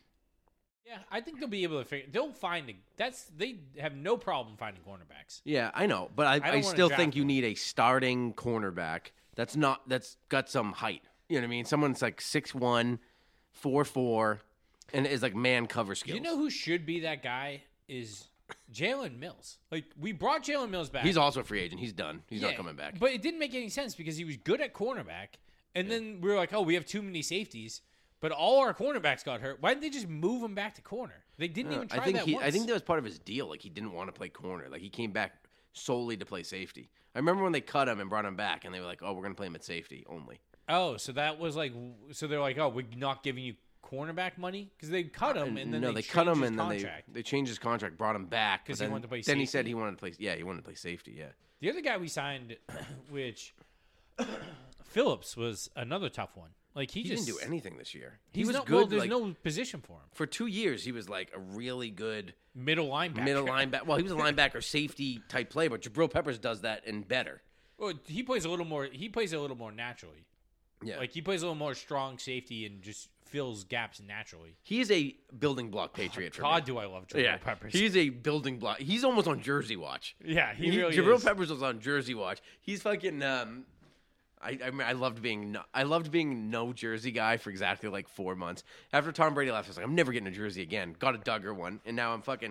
Yeah, I think they'll be able to figure. They'll find a. That's they have no problem finding cornerbacks. Yeah, I know, but I, don't I, wanna still draft think you him. need a starting cornerback that's not that's got some height. You know what I mean? Someone's like six one, four four, and is like man cover skills. You know who should be that guy is Jalen Mills. Like we brought Jalen Mills back. He's also a free agent. He's done. He's Yeah, not coming back. But it didn't make any sense because he was good at cornerback, and then we were like, oh, we have too many safeties. But all our cornerbacks got hurt. Why didn't they just move him back to corner? They didn't Uh, even try I think that he, once. I think that was part of his deal. Like he didn't want to play corner. Like he came back solely to play safety. I remember when they cut him and brought him back, and they were like, "Oh, we're gonna play him at safety only." Oh, so that was like, so they're like, oh, we're not giving you cornerback money because they cut him and then no, they, they cut him changed his and then they contract. they changed his contract, brought him back 'Cause but he then- wanted to play Then he safety? said he wanted to play. Yeah, he wanted to play safety. Yeah. The other guy we signed, which Phillips was another tough one. Like he, He just didn't do anything this year. He He's was not, good. Well, there's like, no position for him. for two years, he was like a really good Middle linebacker. middle linebacker. Well, he was a linebacker safety type player, but Jabril Peppers does that and better. Well, he plays a little more. He plays a little more naturally. Yeah, Like he plays a little more strong safety and just fills gaps naturally. he is a building block patriot for God, me. do I love Jabril Yeah, Peppers? he's a building block. He's almost on Jersey watch. yeah, he, He- really Jabril is. Peppers was on Jersey watch. He's fucking. Um, I I, mean, I loved being no, I loved being no Jersey guy for exactly like four months. After Tom Brady left, I was like, I'm never getting a jersey again. Got a Duggar one, and now I'm fucking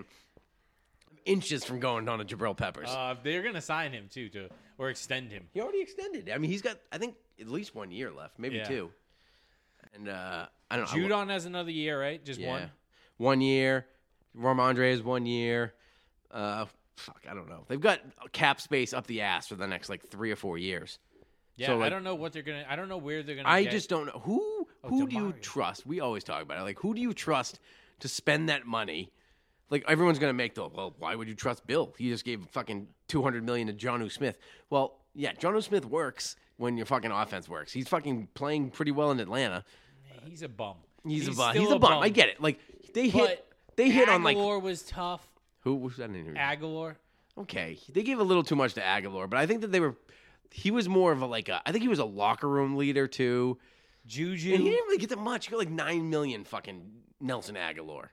inches from going on a Jabril Peppers. Uh, they're gonna sign him too, to or extend him. he already extended. I mean, he's got I think at least one year left, maybe Yeah. two. And uh, I don't know. I lo- Judon has another year, right? Just yeah, one. one year. Ramondre is one year. Uh, fuck, I don't know. They've got cap space up the ass for the next like three or four years. Yeah, So, like- I don't know what they're gonna. I don't know where they're gonna. I get. just don't know who Oh, who do you Demario. trust? We always talk about it. Like, who do you trust to spend that money? Like, everyone's gonna make the well. Why would you trust Bill? He just gave fucking two hundred million to Jonnu Smith. Well, yeah, Jonnu Smith works when your fucking offense works. He's fucking playing pretty well in Atlanta. He's a bum. He's, a bum. still He's a bum. I get it. Like they hit. But They hit on like Aguilar was tough. who was that in here? Aguilar. Okay, they gave a little too much to Aguilar, but I think that they were. He was more of a like a. I think he was a locker room leader too. Juju. And he didn't really get that much. He got like nine million fucking Nelson Aguilar.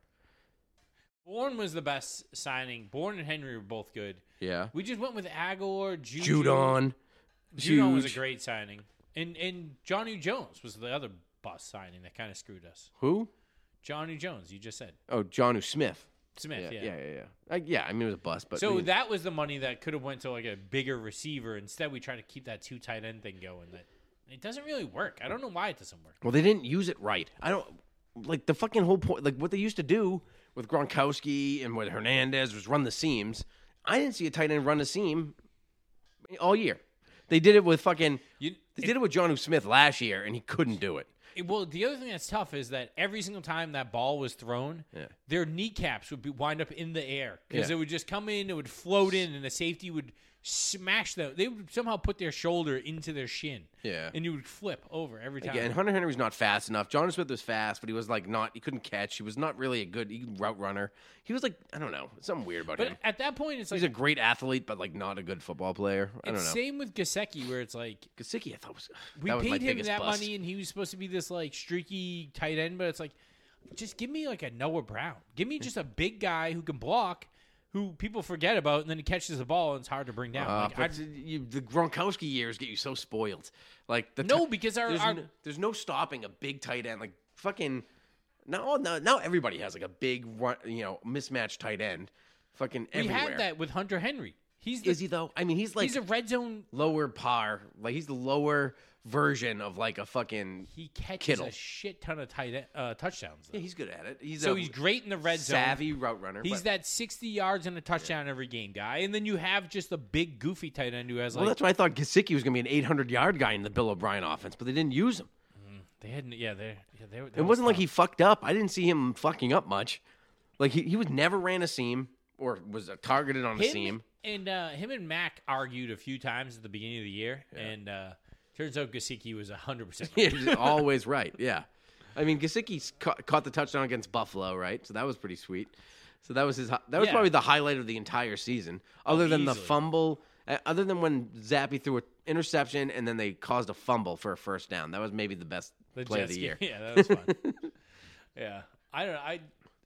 Bourne was the best signing. Bourne and Henry were both good. Yeah. We just went with Aguilar, Juju. Judon. Judon was a Huge. great signing. And and Johnny Jones was the other bust signing that kind of screwed us. Who? Johnny Jones, you just said. Oh, Jonnu Smith. Smith, Yeah, yeah. yeah, yeah. Yeah, I, yeah, I mean, it was a bust, but I So mean, that was the money that could have went to like a bigger receiver. Instead, we tried to keep that two tight end thing going. That it doesn't really work. I don't know why it doesn't work. well, they didn't use it right. I don't like the fucking whole point. Like what they used to do with Gronkowski and with Hernandez was run the seams. I didn't see a tight end run a seam all year. They did it with fucking. You, They did it with Jonnu Smith last year, and he couldn't do it. it- well, the other thing that's tough is that every single time that ball was thrown, Yeah. their kneecaps would be wind up in the air because Yeah. it would just come in, it would float in, and the safety would smash them. They would somehow put their shoulder into their shin. Yeah. And you would flip over every time. Yeah, and Hunter Henry's not fast enough. Jonnu Smith was fast, but he was like not. He couldn't catch. He was not really a good he, route runner. He was like I don't know, something weird about but him. at that point, it's like He's a great athlete, but like not a good football player. I don't it's know. same with Gasecki, where it's like Gesicki, I thought was we that was my paid him biggest that bust. money, and he was supposed to be this like streaky tight end, but it's like, just give me like a Noah Brown. Give me just a big guy who can block, who people forget about, and then he catches the ball and it's hard to bring down. Uh, like, but I'd- you, the Gronkowski years get you so spoiled. Like the No, ti- because our- there's, our- no, there's no stopping a big tight end. Like fucking now, now, now everybody has like a big run, you know, mismatched tight end. Fucking we everywhere. had that with Hunter Henry. He's the, Is he though? I mean, he's like he's a red zone. lower par. Like he's the lower version of like a fucking. He catches Kittle. a shit ton of tight end, uh, touchdowns. Though. Yeah, he's good at it. He's so a he's great in the red zone. savvy route runner. He's but- that sixty yards and a touchdown every game guy, and then you have just a big goofy tight end who has Well, like that's why I thought Gesicki was going to be an eight hundred yard guy in the Bill O'Brien offense, but they didn't use him. they had yeah they yeah they. It wasn't like he fucked up. I didn't see him fucking up much. Like he, he was never ran a seam or was uh, targeted on a him seam. and uh, him and Mac argued a few times at the beginning of the year, and uh, turns out Gesicki was a hundred percent. He's always right. Yeah, I mean Gesicki ca- caught the touchdown against Buffalo, right? So that was pretty sweet. So that was his. hi- That was Yeah. probably the highlight of the entire season, other than the easily. fumble. uh, Other than when Zappy threw an interception and then they caused a fumble for a first down. That was maybe the best The play of Jets the year. game. Yeah, that was fun. yeah, I don't. I.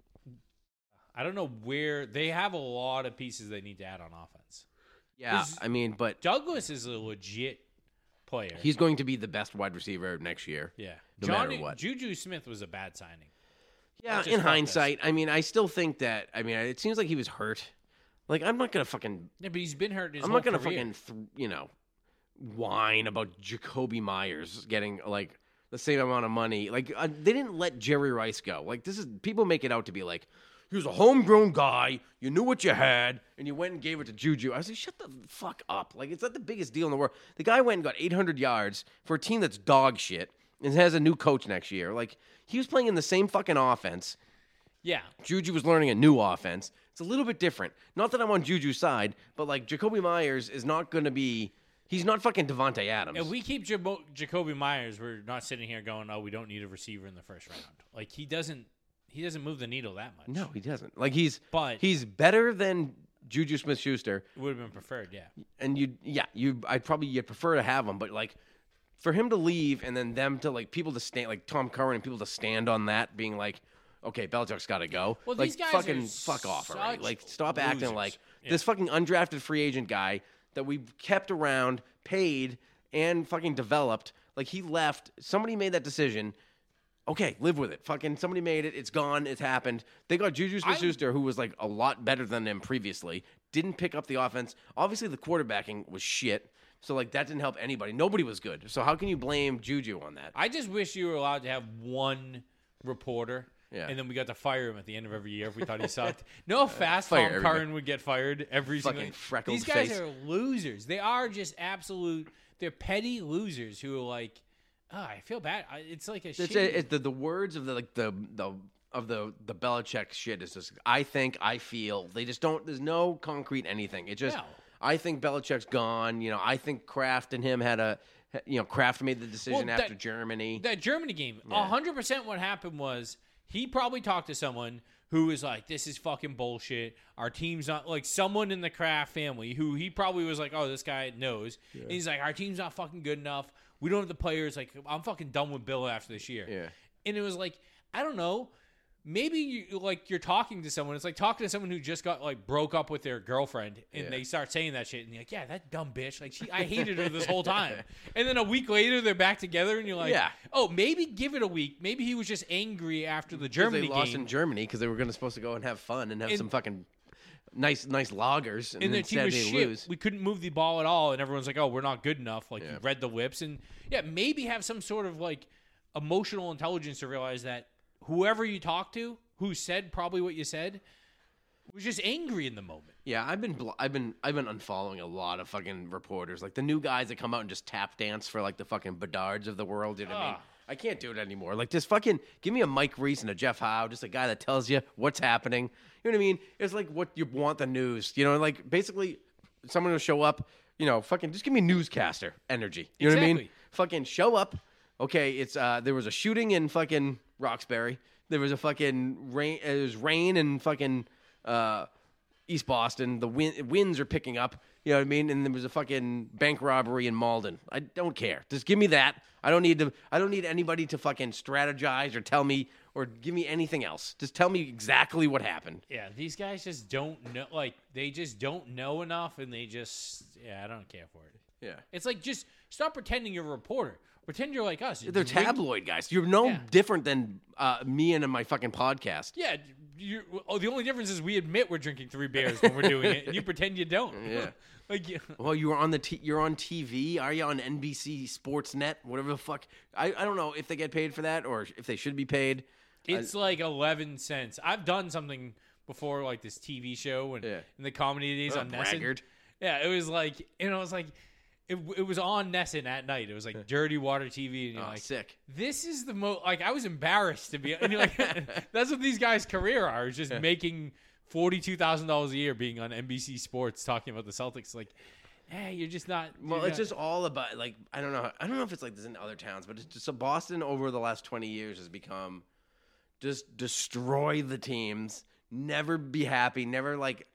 I don't know where they have a lot of pieces they need to add on offense. Yeah, Is- I mean, but Douglas is a legit player. he's going to be the best wide receiver next year. yeah. no matter Johnny, what. Juju Smith was a bad signing. Yeah, Just in fuck this. hindsight, I mean, I still think that. I mean, it seems like he was hurt. Like, I'm not gonna fucking. Yeah, but he's been hurt his I'm whole not gonna career. fucking, th- you know, whine about Jacoby Myers getting like the same amount of money. Like, uh, they didn't let Jerry Rice go. Like, this is people make it out to be like he was a homegrown guy. You knew what you had, and you went and gave it to Juju. I was like, shut the fuck up. Like, it's not the biggest deal in the world. The guy went and got eight hundred yards for a team that's dog shit and has a new coach next year. Like, he was playing in the same fucking offense. Yeah, Juju was learning a new offense. It's a little bit different. Not that I'm on Juju's side, but like Jacoby Myers is not going to be He's not fucking Devontae Adams. If we keep Jabo- Jacoby Myers, we're not sitting here going, "Oh, we don't need a receiver in the first round." Like he doesn't, he doesn't move the needle that much. No, he doesn't. Like he's, But- he's better than Juju Smith-Schuster. It would have been preferred, yeah. And you, yeah, you, I'd probably you'd prefer to have him, but like for him to leave and then them to like people to stand, like Tom Curran and people to stand on that, being like, okay, Belichick's got to go. Well, like these guys fucking are fuck off already. such Like stop losers. acting like Yeah. this fucking undrafted free agent guy that we kept around, paid, and fucking developed. Like he left. Somebody made that decision. Okay, live with it. Fucking somebody made it. It's gone. It's happened. They got Juju Smith-Schuster, who was like a lot better than him previously. Didn't pick up the offense. Obviously, the quarterbacking was shit. So like that didn't help anybody. Nobody was good. So how can you blame Juju on that? I just wish you were allowed to have one reporter. Yeah. And then we got to fire him at the end of every year if we thought he sucked. No fast fire Tom everybody. Curran would get fired every Fucking single freckled These guys face. are losers. They are just absolute. They're petty losers who are like, oh, I feel bad. I- It's like a It's, shitty- it's the, the words of the like the the of the the Belichick shit is just I think, I feel. They just don't. There's no concrete anything. It just No. I think Belichick's gone. You know, I think Kraft and him had a you know Kraft made the decision Well, that- after Germany. That Germany game, a hundred percent. What happened was he probably talked to someone who was like, "This is fucking bullshit. Our team's not like someone in the Kraft family who he probably was like, oh, this guy knows." And he's like, "Our team's not fucking good enough. We don't have the players. Like, I'm fucking done with Bill after this year." Yeah. And it was like, I don't know. Maybe you like you're talking to someone. It's like talking to someone who just got like broke up with their girlfriend, and Yeah. they start saying that shit, and you're like, "Yeah, that dumb bitch. Like, she, I hated her this whole time." And then a week later, they're back together, and you're like, Yeah. "Oh, maybe give it a week. Maybe he was just angry after the 'Cause Germany they lost game, in Germany because they were going to supposed to go and have fun and have And- some fucking nice nice loggers, and, and their team instead was they shit. lose. We couldn't move the ball at all, and everyone's like, "Oh, we're not good enough." Like, Yeah. you read the lips, and yeah, maybe have some sort of like emotional intelligence to realize that whoever you talk to, who said probably what you said, was just angry in the moment. Yeah, I've been bl- I've been I've been unfollowing a lot of fucking reporters, like the new guys that come out and just tap dance for like the fucking Bedards of the world. You know what I mean? Ah. I can't do it anymore. Like just fucking give me a Mike Reese and a Jeff Howe, just a guy that tells you what's happening. You know what I mean? It's like what you want the news. You know, like basically someone will show up. You know, fucking just give me newscaster energy. You know what I mean? Exactly. Fucking show up. Okay, it's uh there was a shooting in fucking Roxbury. There was a fucking rain. It was rain in fucking uh, East Boston. The wind, winds are picking up. You know what I mean? And there was a fucking bank robbery in Malden. I don't care. Just give me that. I don't need to. I don't need anybody to fucking strategize or tell me or give me anything else. Just tell me exactly what happened. Yeah, these guys just don't know. Like, they just don't know enough, and they just, yeah, I don't care for it. Yeah. It's like, just stop pretending you're a reporter. Pretend you're like us. They're Drink- tabloid guys. You're no Yeah. different than uh, me and my fucking podcast. Yeah, you oh, the only difference is we admit we're drinking three beers when we're doing it, and you pretend you don't. Yeah. like, yeah. Well, you were on the t- you're on T V. Are you on N B C Sports Net? Whatever the fuck. I, I don't know if they get paid for that or if they should be paid. It's like eleven cents. I've done something before, like this T V show and Yeah. in the comedy days Oh, on Nessun. braggart. Yeah, it was like, you know, it was like, it, it was on Nessun at night. It was like Dirty Water T V, and you're Oh, like, sick. this is the most, like, I was embarrassed to be, and you're like, that's what these guys' career are, is just making forty-two thousand dollars a year being on N B C Sports talking about the Celtics. Like, hey, you're just not. Well, you're it's not- just all about like I don't know. I don't know if it's like this in other towns, but it's just so Boston over the last twenty years has become just destroy the teams, never be happy, never like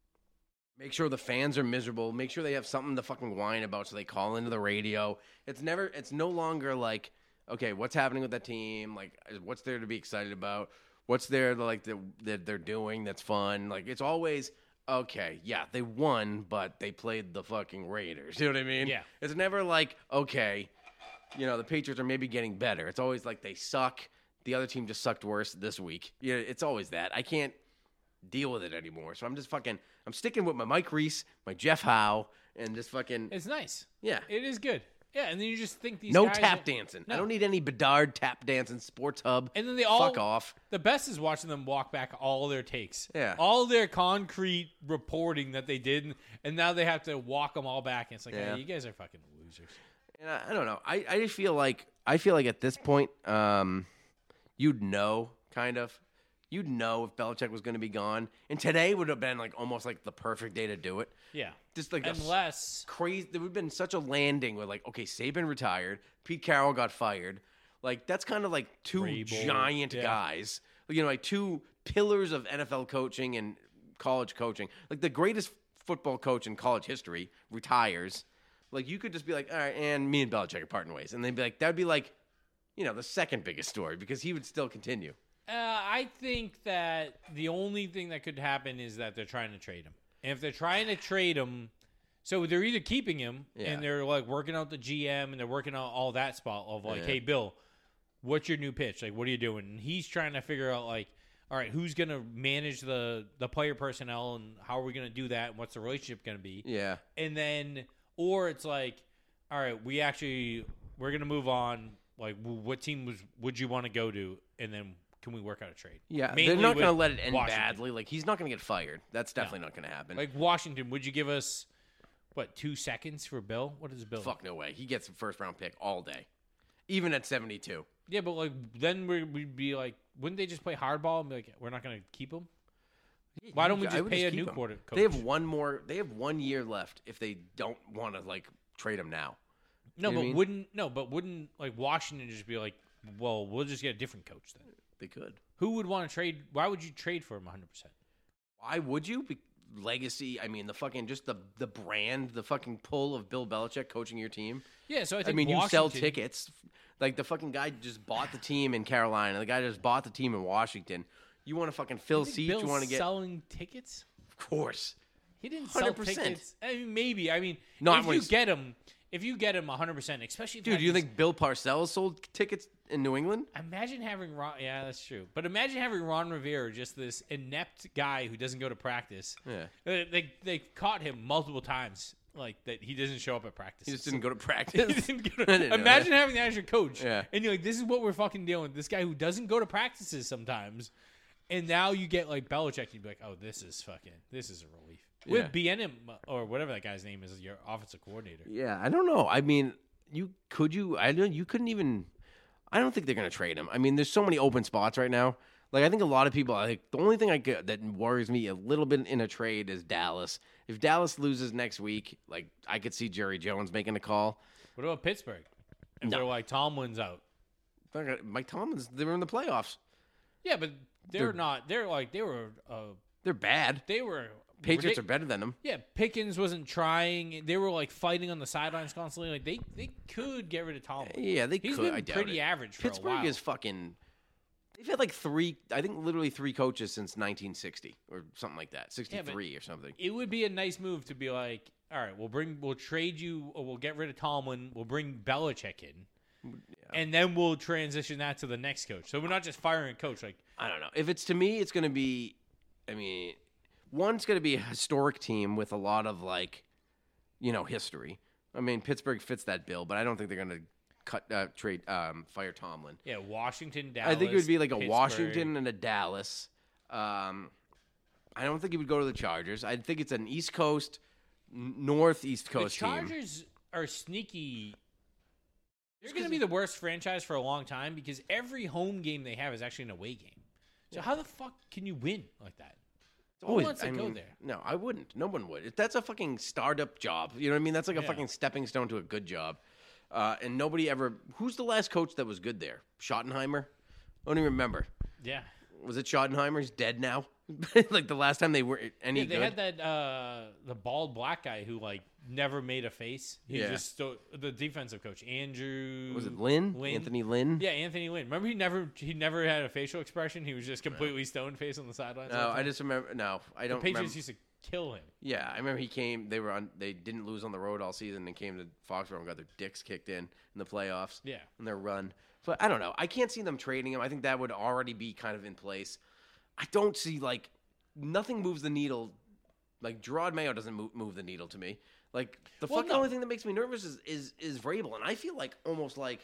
make sure the fans are miserable, make sure they have something to fucking whine about so they call into the radio. It's never it's no longer like, okay, what's happening with that team? Like what's there to be excited about? What's there to like that that they're doing that's fun? Like it's always okay, yeah, they won, but they played the fucking Raiders. You know what I mean? Yeah. It's never like, okay, you know, the Patriots are maybe getting better. It's always like they suck. The other team just sucked worse this week. Yeah, it's always that. I can't deal with it anymore. So I'm just fucking, I'm sticking with my Mike Reese, my Jeff Howe, and just fucking, It's nice. yeah. It is good. Yeah, and then you just think these No guys tap are- dancing. I No. don't need any Bedard tap dancing, Sports Hub. And then they all fuck off. The best is watching them walk back all their takes. Yeah. All their concrete reporting that they did, and now they have to walk them all back. And it's like, Yeah. hey, you guys are fucking losers. And I, I don't know. I, I just feel like I feel like at this point, um, you'd know kind of You'd know if Belichick was going to be gone. And today would have been like almost like the perfect day to do it. Yeah. Just like a Unless crazy, there would have been such a landing where like, okay, Saban retired, Pete Carroll got fired. Like that's kind of like two Vrabel, giant yeah. guys. You know, like two pillars of N F L coaching and college coaching. Like the greatest football coach in college history retires. Like you could just be like, all right, and me and Belichick are parting ways. And they'd be like, that'd be like, you know, the second biggest story because he would still continue. Uh, I think that the only thing that could happen is that they're trying to trade him. And if they're trying to trade him, so they're either keeping him Yeah. and they're like working out the G M and they're working out all that spot of like, Yeah. hey, Bill, what's your new pitch? Like, what are you doing? And he's trying to figure out like, all right, who's going to manage the, the player personnel and how are we going to do that? And what's the relationship going to be? Yeah. And then, or it's like, all right, we actually, we're going to move on. Like, what team was, would you want to go to? And then, can we work out a trade? Yeah, Mainly they're not going to with let it end Washington. badly. Like he's not going to get fired. That's definitely not going to happen. Like Washington, would you give us what two seconds for Bill? What is Bill? Fuck no way. He gets a first round pick all day, even at seventy-two. Yeah, but like then we- we'd be like, wouldn't they just play hardball and be like, we're not going to keep him? Why don't we I just would pay a keep new him. quarter coach? They have one more. They have one year left if they don't want to like trade him now. no, you know but what I mean? wouldn't no, but wouldn't like Washington just be like, well, we'll just get a different coach then? They could. Who would want to trade? Why would you trade for him one hundred percent? Why would you? Be- legacy. I mean, the fucking just the the brand, the fucking pull of Bill Belichick coaching your team. Yeah, so I I, think mean, you Washington, sell tickets. Like the fucking guy just bought the team in Carolina. The guy just bought the team in Washington. You want to fucking fill You think seats? Bill's You want to get? selling tickets? Of course. He didn't one hundred sell percent. tickets. I mean, maybe. I mean, Not if when you he's- get him, if you get him one hundred percent, especially if Dude, have do you these- think Bill Parcells sold tickets in New England? Imagine having Ron. Yeah, that's true. But imagine having Ron Rivera, just this inept guy who doesn't go to practice. Yeah. They they, they caught him multiple times, like that he doesn't show up at practice. He just didn't go to He practice. didn't go I to- didn't know imagine that. having that as your coach. Yeah. And you're like, this is what we're fucking dealing with. This guy who doesn't go to practices sometimes. And now you get like Belichick, and you'd be like, oh, this is fucking, this is a relief. Yeah. With B N M or whatever that guy's name is, your offensive coordinator. Yeah, I don't know. I mean, you could you? I don't. You couldn't even. I don't think they're going to trade him. I mean, there's so many open spots right now. Like I think a lot of people. I think the only thing I could, that worries me a little bit in a trade is Dallas. If Dallas loses next week, like I could see Jerry Jones making a call. What about Pittsburgh? If No. they're like Tomlin's out. They're gonna- Mike Tomlin's. They were in the playoffs. Yeah, but they're, They're- not. They're like they were. Uh, They're bad. they were. Patriots ridic- are better than them. Yeah, Pickens wasn't trying. They were like fighting on the sidelines constantly. Like they, they could get rid of Tomlin. Yeah, they He's could. been I doubt pretty it. average for Pittsburgh a while. is fucking. They've had like three. I think literally three coaches since nineteen sixty or something like that. sixty-three or something. It would be a nice move to be like, all right, we'll bring, we'll trade you, or we'll get rid of Tomlin. We'll bring Belichick in, and then we'll transition that to the next coach. So we're not just firing a coach. Like, I don't know. If it's to me, it's going to be. I mean, one's going to be a historic team with a lot of like, you know, history. I mean, Pittsburgh fits that bill, but I don't think they're going to cut uh, trade um, fire Tomlin. yeah, Washington, Dallas. I think it would be like a Pittsburgh. Washington and a Dallas. Um, I don't think he would go to the Chargers. I think it's an East Coast, n- North East The Coast team. Chargers are sneaky. They're going to be the worst franchise for a long time because every home game they have is actually an away game. So how the fuck can you win like that? Who Always- wants to I go mean, there? No, I wouldn't. No one would. That's a fucking startup job. You know what I mean? That's like a Yeah. fucking stepping stone to a good job. Uh, and nobody ever. Who's the last coach that was good there? Schottenheimer? I don't even remember. Yeah. Was it Schottenheimer? He's dead now. Like the last time they were any Yeah, they good. had that uh, the bald black guy who like never made a face. He Yeah. just sto- the defensive coach Andrew. was it Lynn? Lynn? Anthony Lynn? Yeah, Anthony Lynn. Remember he never he never had a facial expression. He was just completely stone faced on the sidelines. all No, the I time. just remember. No, I the don't Patriots remember. used to kill him. Yeah, I remember he came. They were on. They didn't lose on the road all season and came to Foxborough and got their dicks kicked in in the playoffs. Yeah. in their run. But I don't know. I can't see them trading him. I think that would already be kind of in place. I don't see like nothing moves the needle. Like Gerard Mayo doesn't move, move the needle to me. Like the Well, fucking no. only thing that makes me nervous is is is Vrabel, and I feel like almost like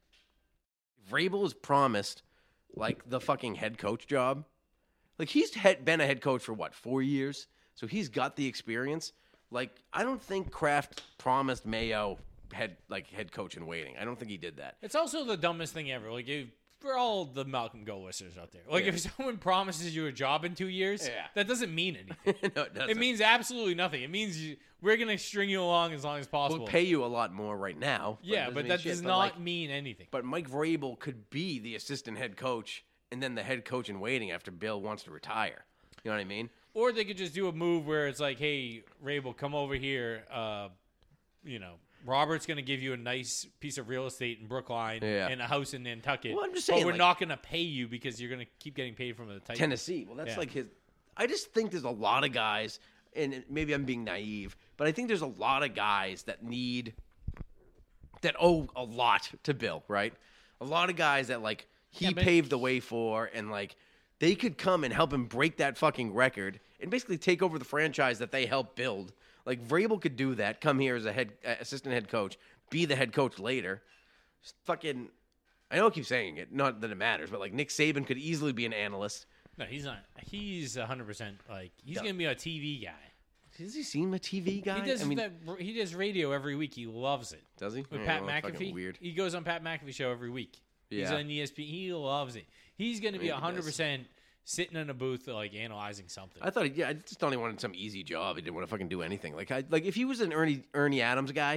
Vrabel is promised like the fucking head coach job. Like he's head, been a head coach for what four years, so he's got the experience. Like I don't think Kraft promised Mayo head like head coach in waiting. I don't think he did that. It's also the dumbest thing ever. Like if for all the Malcolm Go listeners out there, like Yeah. if someone promises you a job in two years, Yeah. that doesn't mean anything. no, it doesn't. It means absolutely nothing. It means you, we're gonna string you along as long as possible. we'll pay you a lot more right now. yeah, it doesn't but mean that shit, does but, not like, mean anything. But Mike Vrabel could be the assistant head coach and then the head coach in waiting after Bill wants to retire. You know what I mean? Or they could just do a move where it's like, hey, Rabel, come over here. Uh, you know, Robert's going to give you a nice piece of real estate in Brookline Yeah. and a house in Nantucket. Well, I'm just but saying, we're like- not going to pay you because you're going to keep getting paid from the Titans. Tennessee. Well, that's Yeah. like his. I just think there's a lot of guys, and it- maybe I'm being naive, but I think there's a lot of guys that need, that owe a lot to Bill, right? A lot of guys that, like, he Yeah, but- paved the way for, and, like, they could come and help him break that fucking record and basically take over the franchise that they helped build. Like, Vrabel could do that, come here as a head uh, assistant head coach, be the head coach later. Just fucking, I know I keep saying it, not that it matters, but, like, Nick Saban could easily be an analyst. No, he's not. He's one hundred percent like, he's No. going to be a T V guy. Does he seem a T V guy? He does I mean, that. He does radio every week. He loves it. does he? With Yeah, Pat well, fucking McAfee. Weird. He goes on Pat McAfee show every week. He's Yeah. on E S P N. He loves it. He's going to be Maybe he one hundred percent sitting in a booth like analyzing something. I thought, yeah, I just thought he wanted some easy job. He didn't want to fucking do anything. Like, I, like if he was an Ernie Ernie Adams guy,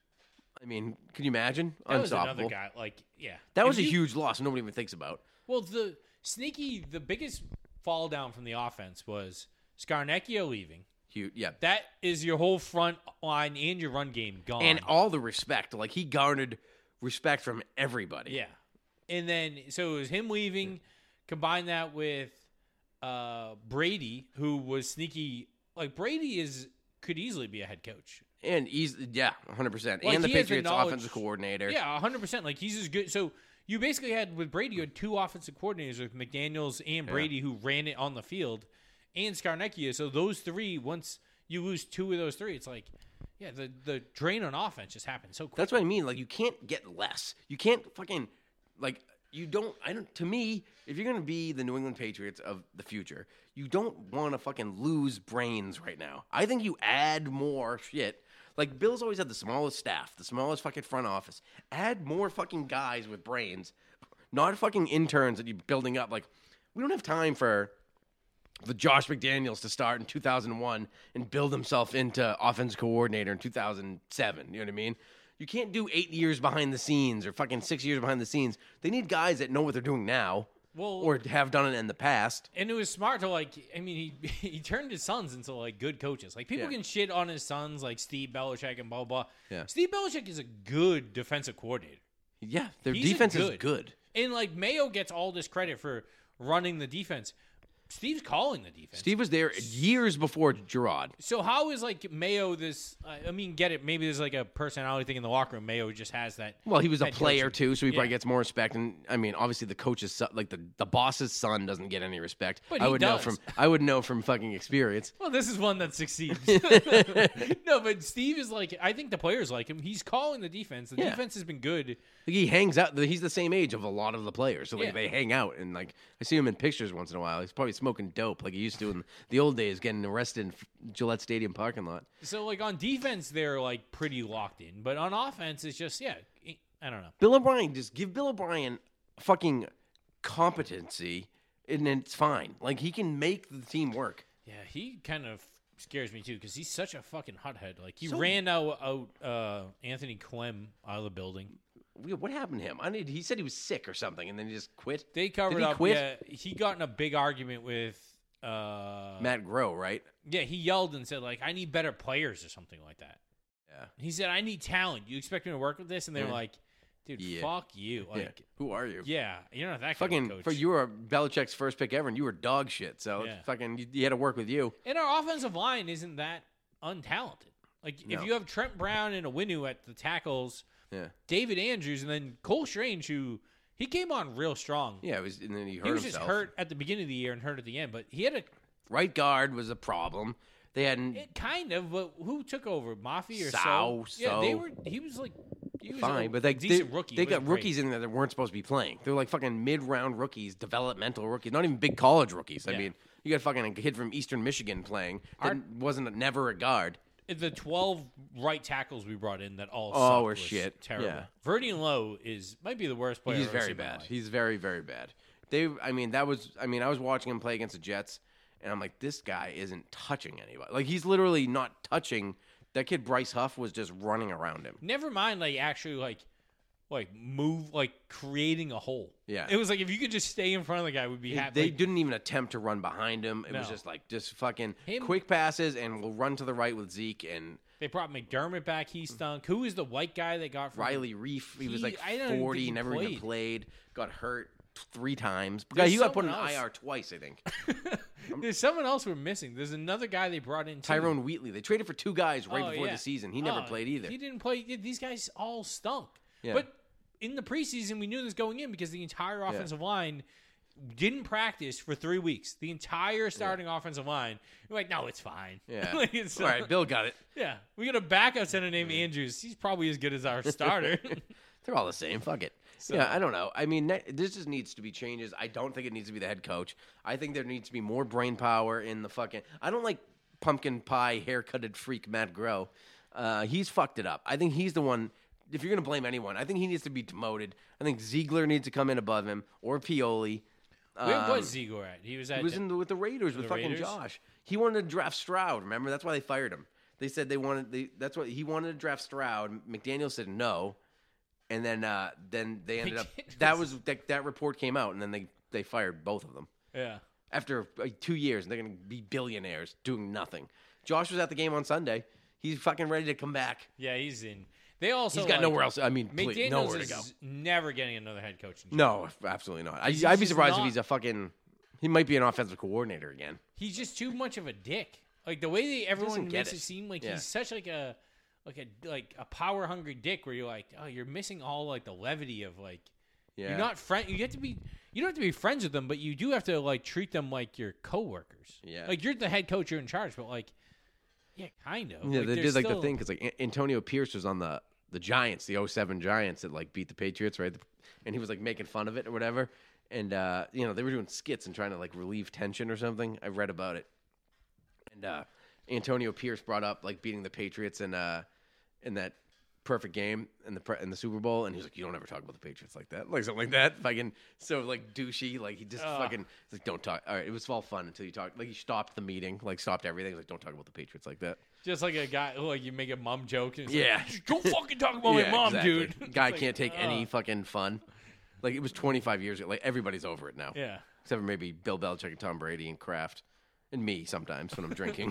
I mean, can you imagine? that was Unstoppable. another guy. Like, yeah. That If was a you- huge loss. Nobody even thinks about. Well, the sneaky, the biggest fall down from the offense was Scarnecchia leaving. Huge, yeah. That is your whole front line and your run game gone. And all the respect, like he garnered respect from everybody. yeah. And then, so it was him leaving, combine that with uh, Brady, who was sneaky. Like, Brady is could easily be a head coach. And he's yeah, one hundred percent. Like, And the he has the Patriots knowledge- offensive coordinator. Yeah, one hundred percent. Like, he's as good. So, you basically had, with Brady, you had two offensive coordinators with McDaniels and Brady who ran it on the field, and Scarnecchia. So, those three, once you lose two of those three, it's like, yeah, the, the drain on offense just happened so quick. That's what I mean. Like, you can't get less. You can't fucking, like, you don't, I don't, to me, if you're going to be the New England Patriots of the future, you don't want to fucking lose brains right now. I think you add more shit. Like, Bill's always had the smallest staff, the smallest fucking front office. Add more fucking guys with brains, not fucking interns that you're building up. Like, we don't have time for the Josh McDaniels to start in two thousand one and build himself into offense coordinator in two thousand seven. You know what I mean? You can't do eight years behind the scenes or fucking six years behind the scenes. They need guys that know what they're doing now Well, or have done it in the past. And it was smart to, like, I mean, he he turned his sons into, like, good coaches. Like, people Yeah. can shit on his sons, like Steve Belichick and blah, blah. Yeah. Steve Belichick is a good defensive coordinator. Yeah, their He's a defense is good. good. And, like, Mayo gets all this credit for running the defense. Steve's calling the defense. Steve was there years before Gerard. So how is, like, Mayo this I mean, get it, maybe there's like a personality thing in the locker room. Mayo just has that. Well, he was a head player coaching. too, so he probably Yeah. gets more respect. And I mean, obviously, the coach's son, like the, the boss's son, doesn't get any respect. But I he would know does. from I would know from fucking experience. Well, this is one that succeeds. No, but Steve is like, I think the players like him. He's calling the defense. The Yeah. defense has been good. Like, he hangs out. He's the same age of a lot of the players, so like Yeah. they hang out. And like I see him in pictures once in a while. He's probably smoking dope, like he used to in the old days, getting arrested in Gillette Stadium parking lot. So, like, on defense, they're, like, pretty locked in. But on offense, it's just, yeah, I don't know. Bill O'Brien, just give Bill O'Brien fucking competency, and then it's fine. Like he can make the team work. Yeah, he kind of scares me, too, because he's such a fucking hothead. Like, he So- ran out, out uh, Anthony Clem out of the building. What happened to him? I need. He said he was sick or something, and then he just quit. They covered he up. quit? Yeah, he got in a big argument with uh, Matt Groh, right? Yeah, he yelled and said, like, I need better players or something like that. Yeah. He said, I need talent. You expect me to work with this? And they're Yeah. like, dude, Yeah. fuck you. Yeah. Like, Who are you? yeah, you're not that kind Fucking of coach. for you were Belichick's first pick ever, and you were dog shit. So Yeah. fucking, you, you had to work with you. And our offensive line isn't that untalented. Like, No. if you have Trent Brown and a Winu at the tackles, Yeah. David Andrews, and then Cole Strange, who he came on real strong. Yeah. It was, and then he hurt he was himself. just hurt at the beginning of the year and hurt at the end, but he had a Right guard was a problem. They hadn't. it kind of. But who took over, Mafi or Sow, So? Yeah, they So. were. He was like, he was Fine, a but they decent they, rookie. they He got wasn't great. rookies in there that weren't supposed to be playing. They're like fucking mid-round rookies, developmental rookies, not even big college rookies. I Yeah. mean, you got fucking a kid from Eastern Michigan playing that Our- wasn't a, never a guard. the twelve right tackles we brought in that all Oh, sucked were was shit. terrible. Yeah. Verdian Lowe is might be the worst player. He's I've ever very seen in my bad. life. He's very, very bad. They, I mean, that was, I mean, I was watching him play against the Jets, and I'm like, this guy isn't touching anybody. Like, he's literally not touching. That kid Bryce Huff was just running around him. Never mind, like actually, like, like move, like creating a hole. Yeah. It was like if you could just stay in front of the guy, we'd be happy. They Like, didn't even attempt to run behind him. It was No. just like, just fucking Him- quick passes, and we'll run to the right with Zeke and They brought McDermott back. He stunk. Who is the white guy they got from Riley Reef. He, was He- like I don't even forty, think he never even played. played. Got hurt three times. There's Guy, he got put in someone I else. R twice, I think. There's someone else we're missing. There's another guy they brought in. Too. Tyrone Wheatley. They traded for two guys right Oh, before yeah. the season. He never Oh, played either. He didn't play. These guys all stunk. Yeah. But in the preseason, we knew this going in because the entire offensive line didn't practice for three weeks. The entire starting offensive line. We're like, no, it's fine. Yeah. Like, it's, All right, Bill got it. Yeah. We got a backup center named Andrews. He's probably as good as our starter. They're all the same. Fuck it. yeah, I don't know. I mean, ne- this just needs to be changes. I don't think it needs to be the head coach. I think there needs to be more brain power in the fucking. I don't like pumpkin pie haircutted freak Matt Groh. Uh, he's fucked it up. I think he's the one. If you're gonna blame anyone, I think he needs to be demoted. I think Ziegler needs to come in above him or Pioli. Where Um, was Ziegler at? He was at. He was in the, with the Raiders with the fucking Raiders? Josh. He wanted to draft Stroud. Remember, that's why they fired him. They said they wanted. They, that's what he wanted to draft Stroud. McDaniel said no, and then uh, then they ended up. That was that, that report came out, and then they they fired both of them yeah. after like, two years. And they're gonna be billionaires doing nothing. Josh was at the game on Sunday. He's fucking ready to come back. Yeah, he's in. They also He's got like, nowhere else. I mean, please, McDaniels nowhere to is go. never getting another head coaching job. No, absolutely not. I, He's I'd be just surprised not- if he's a fucking. He might be an offensive coordinator again. He's just too much of a dick. Like the way that everyone doesn't get makes it. it. seem like Yeah. he's such like a like a like a power hungry dick where you're like, oh, you're missing all like the levity of like Yeah. you're not friend. You get to be you don't have to be friends with them, but you do have to like treat them like your coworkers. Yeah. like you're the head coach, you're in charge, but like yeah, kind of. Yeah, like, they they're did like the still- thing because like A- Antonio Pierce was on the the Giants, the oh seven Giants that like beat the Patriots, right? And he was like making fun of it or whatever. And uh, you know they were doing skits and trying to like relieve tension or something. I read about it. And uh, Antonio Pierce brought up like beating the Patriots in uh in that perfect game in the pre- in the Super Bowl, and he was like, "You don't ever talk about the Patriots like that, like something like that." Fucking so like douchey, like he just Ugh. fucking he's like, "Don't talk." All right, it was all fun until you talked. Like he stopped the meeting, like stopped everything. He was like, "Don't talk about the Patriots like that." just like a guy who like you make a mom joke and it's Yeah. like, don't fucking talk about my Yeah, mom, exactly. dude. Guy It's like, can't take any ugh. fucking fun. Like it was twenty-five years ago. Like everybody's over it now. Yeah. Except for maybe Bill Belichick and Tom Brady and Kraft and me sometimes when I'm drinking.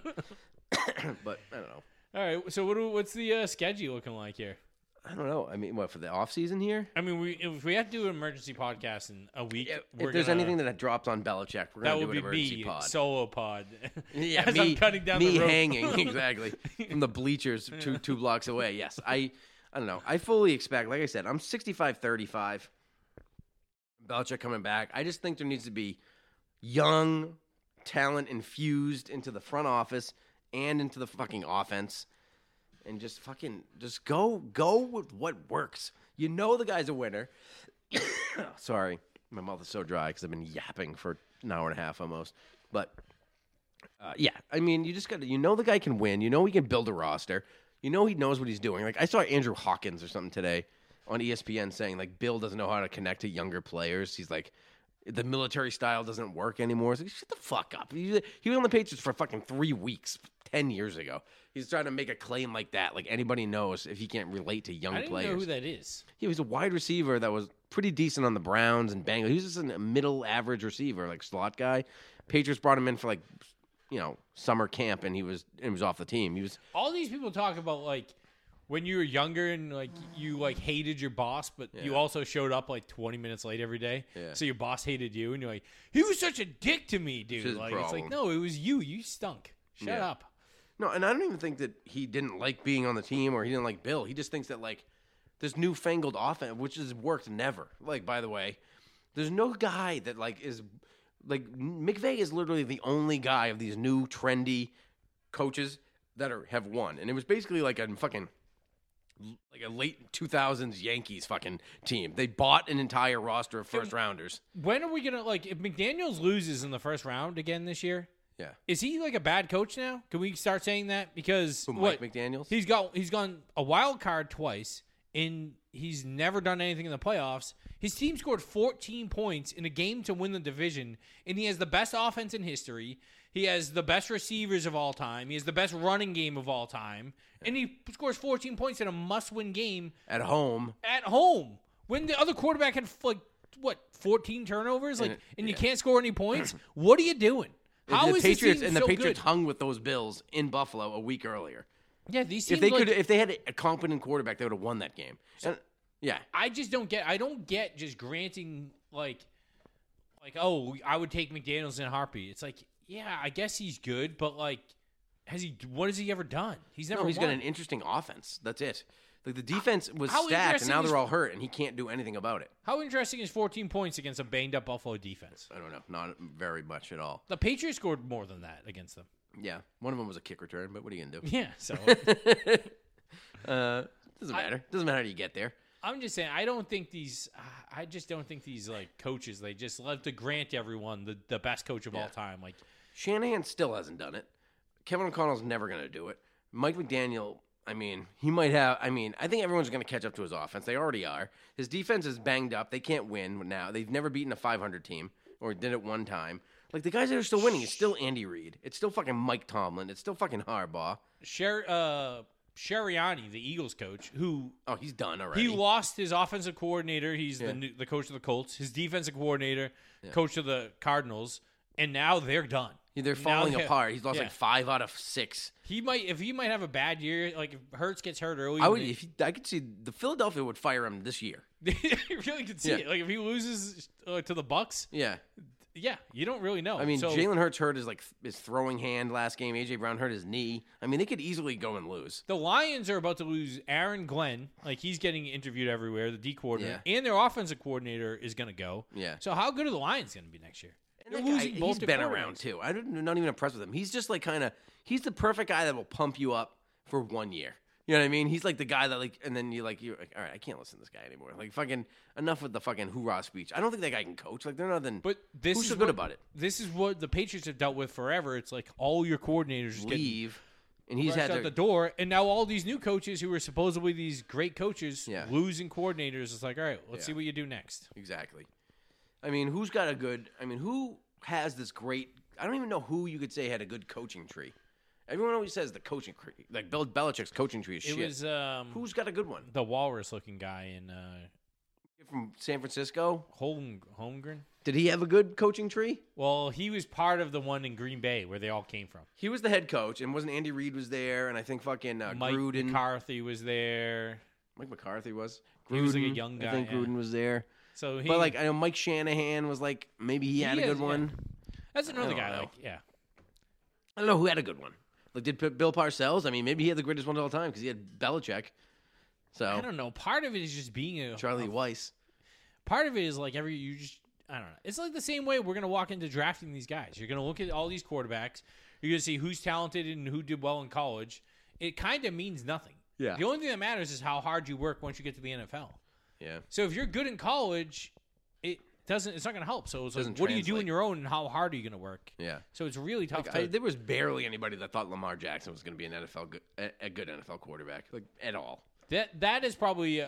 But I don't know. All right, so what do, what's the uh, schedule looking like here? I don't know. I mean, what for the off season here? I mean, we if we have to do an emergency podcast in a week, If we're there's gonna, anything that drops on Belichick, we're that gonna would do be an emergency me pod. solo pod. Yeah, As me, I'm cutting down me the rope. hanging exactly from the bleachers two two blocks away. Yes, I I don't know. I fully expect. Like I said, I'm sixty-five thirty-five. Belichick coming back. I just think there needs to be young talent infused into the front office and into the fucking offense, and just fucking just go go with what works. You know the guy's a winner. Sorry, my mouth is so dry because I've been yapping for an hour and a half almost. But uh, yeah, I mean, you just got to, you know, the guy can win. You know, he can build a roster. You know, he knows what he's doing. Like I saw Andrew Hawkins or something today on E S P N saying like Bill doesn't know how to connect to younger players. He's like, the military style doesn't work anymore. It's like, shut the fuck up. He, he was on the Patriots for fucking three weeks, ten years ago. He's trying to make a claim like that. Like anybody knows if he can't relate to young I didn't players. know who that is. He was a wide receiver that was pretty decent on the Browns and Bengals. He was just a middle average receiver, like slot guy. Patriots brought him in for like, you know, summer camp, and he was and he was off the team. He was All these people talk about like when you were younger and like you like hated your boss, but you Yeah. also showed up like twenty minutes late every day. Yeah. So your boss hated you, and you're like, he was such a dick to me, dude. his Like it's like, problem. no, it was you. You stunk. Shut Yeah. up. no, and I don't even think that he didn't like being on the team or he didn't like Bill. He just thinks that like this newfangled offense, which has worked never. Like by the way, there's no guy that like is like McVay is literally the only guy of these new trendy coaches that are have won, and it was basically like a fucking. Like a late two thousands Yankees fucking team. They bought an entire roster of first rounders. When are we gonna like if McDaniels loses in the first round again this year? Yeah. Is he like a bad coach now? Can we start saying that? Because Who, what Mike McDaniels? he's got he's gone a wild card twice, and he's never done anything in the playoffs. His team scored fourteen points in a game to win the division, and he has the best offense in history. He has the best receivers of all time. He has the best running game of all time, and he scores fourteen points in a must-win game At home. at home when the other quarterback had like what fourteen turnovers, like, And it- and you yeah. can't score any points. What are you doing? How the is this Patriots team and the so Patriots good? hung with those Bills in Buffalo a week earlier. Yeah, these If teams they like, could, if they had a competent quarterback, they would have won that game. And, yeah, I just don't get. I don't get just granting like, like oh, I would take McDaniels in a heartbeat. It's like, yeah, I guess he's good, but like, has he? What has he ever done? He's never. no, he's won. got an interesting offense. That's it. Like the defense was how stacked, and interesting now is- they're all hurt, and he can't do anything about it. How interesting is fourteen points against a banged up Buffalo defense? I don't know, not very much at all. The Patriots scored more than that against them. Yeah, one of them was a kick return, but what are you gonna do? Yeah, so uh, doesn't I- matter. Doesn't matter how you get there. I'm just saying, I don't think these. I just don't think these like coaches. They just love to grant everyone the, the best coach of Yeah. all time. Like, Shanahan still hasn't done it. Kevin O'Connell's never going to do it. Mike McDaniel, I mean, he might have. I mean, I think everyone's going to catch up to his offense. They already are. His defense is banged up. They can't win now. They've never beaten a five hundred team, or did it one time. Like, the guys that are still winning, it's still Andy Reid. It's still fucking Mike Tomlin. It's still fucking Harbaugh. Sher, uh, Sirianni, the Eagles coach, who Oh, he's done already. he lost his offensive coordinator. He's Yeah. the new, the coach of the Colts. His defensive coordinator, coach of the Cardinals, and now they're done. They're Now falling they- apart. He's lost yeah. like five out of six. He might if he might have a bad year. Like if Hurts gets hurt early, I would. they- If he, I could see the Philadelphia would fire him this year. you really could see Yeah. it. Like if he loses uh, to the Bucks, Yeah. yeah, you don't really know. I mean, so, Jalen Hurts hurt his like his throwing hand last game. A J Brown hurt his knee. I mean, they could easily go and lose. The Lions are about to lose Aaron Glenn. Like he's getting interviewed everywhere. The D coordinator Yeah. and their offensive coordinator is going to go. Yeah. So how good are the Lions going to be next year? And They're that guy, losing both he's their been quarterbacks. around too. I'm not even impressed with him. He's just like kind of he's the perfect guy that will pump you up for one year. You know what I mean? He's like the guy that like, and then you like you're like, all right, I can't listen to this guy anymore. Like fucking enough with the fucking hoorah speech. I don't think that guy can coach. Like they're nothing. But this who's is so good what- about it? This is what the Patriots have dealt with forever. It's like all your coordinators just get Leave, and he's rushed had out to, the door, and now all these new coaches who are supposedly these great coaches Yeah. losing coordinators. It's like, all right, let's Yeah. see what you do next. exactly. I mean, who's got a good? I mean, who has this great? I don't even know who you could say had a good coaching tree. Everyone always says the coaching tree, like Bill Belichick's coaching tree is It shit. was um, Who's got a good one? the walrus-looking guy in uh, From San Francisco? Holm- Holmgren. Did he have a good coaching tree? Well, he was part of the one in Green Bay where they all came from. He was the head coach, and wasn't Andy Reid was there, and I think fucking uh, Mike Gruden. McCarthy was there. Mike McCarthy was. Gruden, He was like a young I guy, think yeah. Gruden was there. So he, But like I know Mike Shanahan was like maybe he had He a good is, yeah. one. that's another don't guy. know. Like, yeah, I don't know who had a good one. Like did P- Bill Parcells? I mean, maybe he had the greatest one of all time because he had Belichick. So I don't know. Part of it is just being a Charlie a- Weiss. Part of it is like every you just I don't know. It's like the same way we're gonna walk into drafting these guys. You're gonna look at all these quarterbacks. You're gonna see who's talented and who did well in college. It kind of means nothing. Yeah. The only thing that matters is how hard you work once you get to the N F L. Yeah. So if you're good in college, it doesn't. It's not going to help. So it's like, Doesn't what do you do translate. on your own, and how hard are you going to work? Yeah. So it's really tough. Like, to, I, there was barely anybody that thought Lamar Jackson was going to be an N F L good, a, a good N F L quarterback, like at all. that that is probably uh,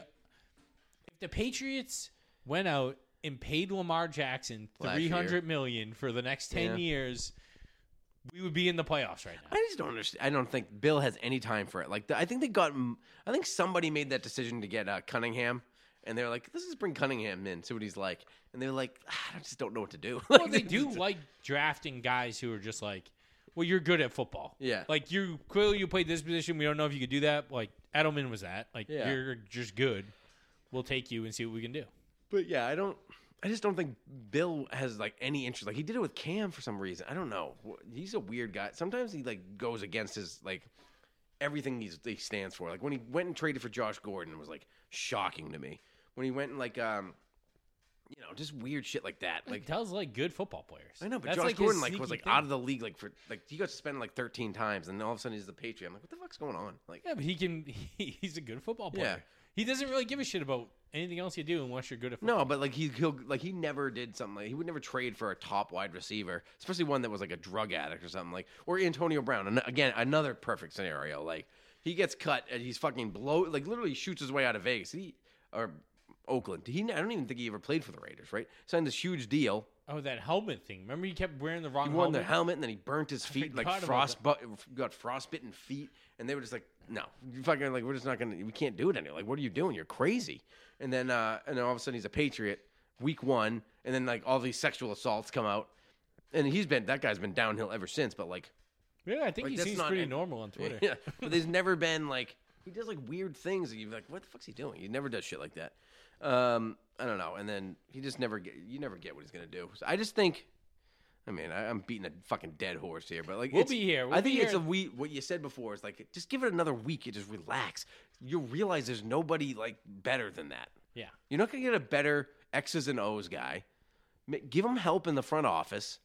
if the Patriots went out and paid Lamar Jackson Last three year. hundred million dollars for the next ten Yeah. years, we would be in the playoffs right now. I just don't understand. I don't think Bill has any time for it. Like the, I think they got. I think somebody made that decision to get uh, Cunningham, and they're like, "Let's just bring Cunningham in, see what he's like." And they're like, ah, "I just don't know what to do." Well, they do like drafting guys who are just like, well, you're good at football. Yeah. Like you clearly you played this position. We don't know if you could do that. Like Edelman was that. Like Yeah. you're just good. We'll take you and see what we can do. But yeah, I don't. I just don't think Bill has like any interest. Like he did it with Cam for some reason. I don't know. He's a weird guy. Sometimes he like goes against his like everything he's, he stands for. Like when he went and traded for Josh Gordon, it was like shocking to me. When he went and like um, you know, just weird shit like that. Like Like tells like good football players. I know, but That's Josh like his Gordon like was sneaky like thing. out of the league like for like he got suspended like thirteen times, and all of a sudden he's the Patriot. I'm like, what the fuck's going on? Like Yeah, but he can. He, he's a good football player. Yeah. He doesn't really give a shit about anything else you do unless you're good at No, football. but like he he'll like he never did something like he would never trade for a top wide receiver, especially one that was like a drug addict or something like or Antonio Brown. And again, another perfect scenario. Like he gets cut and he's fucking blow like literally shoots his way out of Vegas. He or Oakland. He I don't even think he ever played for the Raiders, right? Signed this huge deal. Oh, that helmet thing. Remember he kept wearing the wrong He wore helmet? the helmet and then he burnt his feet like forgot about frost bu- got frostbitten feet and they were just like, no, you fucking like we're just not gonna we can't do it anymore. Like what are you doing? You're crazy. And then uh and then all of a sudden he's a Patriot week one and then like all these sexual assaults come out and he's been that guy's been downhill ever since. But like Yeah, I think like, he that's seems not pretty an- normal on Twitter. yeah, but there's never been like he does like weird things and you're like, what the fuck's he doing? He never does shit like that. Um, I don't know. And then he just never get you never get what he's gonna do. So I just think. I mean, I, I'm beating a fucking dead horse here, but like We'll it's, be here. We'll I think be it's here. a week. What you said before is like, just give it another week and just relax. You'll realize there's nobody like better than that. Yeah. You're not gonna get a better X's and O's guy. Ma- Give him help in the front office.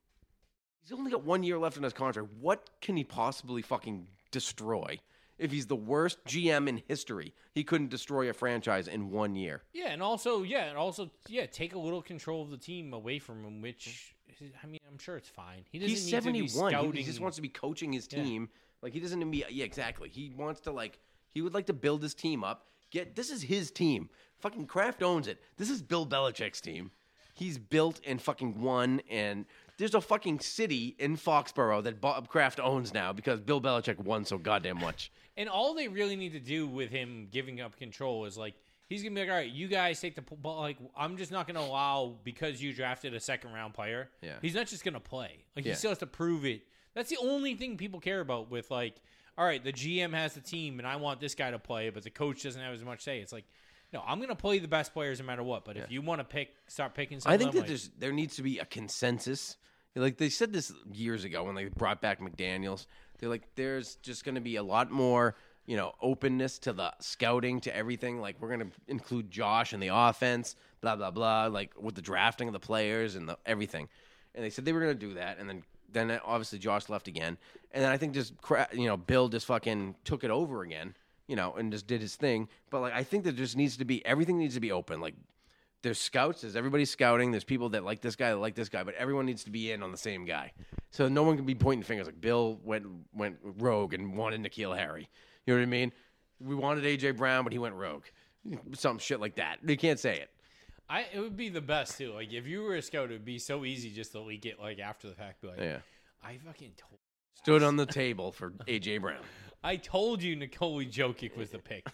He's only got one year left in his contract. What can he possibly fucking destroy? If he's the worst G M in history, he couldn't destroy a franchise in one year. Yeah, and also, yeah, and also, yeah, take a little control of the team away from him, which, I mean, I'm sure it's fine. He doesn't He's need seventy-one. to be He- scouting. He just wants to be coaching his Yeah. team. Like he doesn't be. Yeah, exactly. He wants to like. He would like to build his team up. Get this is his team. Fucking Kraft owns it. This is Bill Belichick's team. He's built and fucking won. And there's a fucking city in Foxborough that Bob Kraft owns now because Bill Belichick won so goddamn much. And all they really need to do with him giving up control is like he's gonna be like, all right, you guys take the ball. Like I'm just not gonna allow because you drafted a second round player. Yeah. He's not just gonna play. Like Yeah. he still has to prove it. That's the only thing people care about with like, all right, the G M has the team and I want this guy to play, but the coach doesn't have as much say. It's like, no, I'm gonna play the best players no matter what. But if you want to pick, start picking. Some I of think them, that like, there's there needs to be a consensus. Like they said this years ago when they brought back McDaniels. They're like, there's just going to be a lot more, you know, openness to the scouting, to everything. Like we're going to include Josh in the offense, blah blah blah. Like with the drafting of the players and the everything. And they said they were going to do that, and then then obviously Josh left again. And then I think just cra- you know Bill just fucking took it over again, you know, and just did his thing. But like I think there just needs to be everything needs to be open, like. There's scouts. There's everybody scouting. There's people that like this guy, that like this guy, but everyone needs to be in on the same guy. So no one can be pointing fingers like Bill went went rogue and wanted N'Keal Harry. You know what I mean? We wanted A J Brown, but he went rogue. Some shit like that. You can't say it. I it would be the best too. Like if you were a scout, it would be so easy just to leak it like after the fact. Be like, Yeah. I fucking told. Stood on the table for A J Brown. I told you Nikola Jokic was the pick.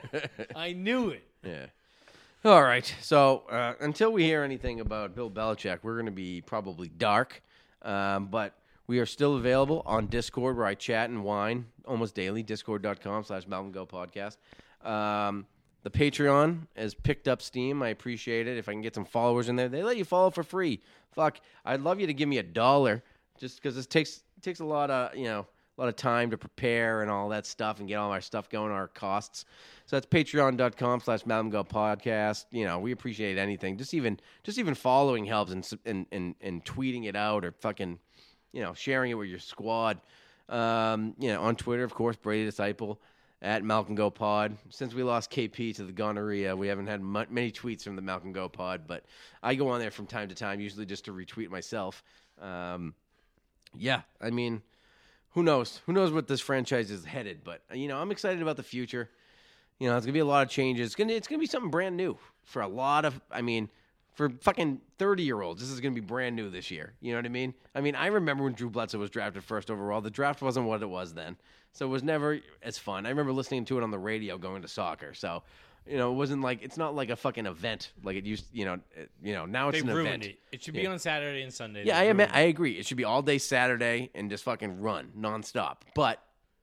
I knew it. Yeah. All right. So uh, until we hear anything about Bill Belichick, we're going to be probably dark. Um, but we are still available on Discord where I chat and whine almost daily. Discord.com slash Malcolm Go Podcast. Um, the Patreon has picked up steam. I appreciate it. If I can get some followers in there, they let you follow for free. Fuck. I'd love you to give me a dollar just because this takes takes a lot of, you know, a lot of time to prepare and all that stuff and get all our stuff going, our costs. So that's patreon.com slash Malcolm Go Podcast. You know, we appreciate anything. Just even just even following helps and, and, and, and tweeting it out or fucking, you know, sharing it with your squad. Um, you know, on Twitter, of course, Brady Disciple, at Malcolm Go Pod. Since we lost K P to the gonorrhea, we haven't had mu- many tweets from the Malcolm Go Pod, but I go on there from time to time, usually just to retweet myself. Um, yeah, I mean... Who knows? Who knows what this franchise is headed? But, you know, I'm excited about the future. You know, it's going to be a lot of changes. It's going to it's gonna be something brand new for a lot of, I mean, for fucking thirty-year-olds. This is going to be brand new this year. You know what I mean? I mean, I remember when Drew Bledsoe was drafted first overall. The draft wasn't what it was then. So it was never as fun. I remember listening to it on the radio going to soccer. So, you know, it wasn't like, it's not like a fucking event like it used, you know, it, you know, now it's They an ruined event. it. It should be Yeah. on Saturday and Sunday. Yeah, They I, ruined am, I agree. It should be all day Saturday and just fucking run nonstop. But,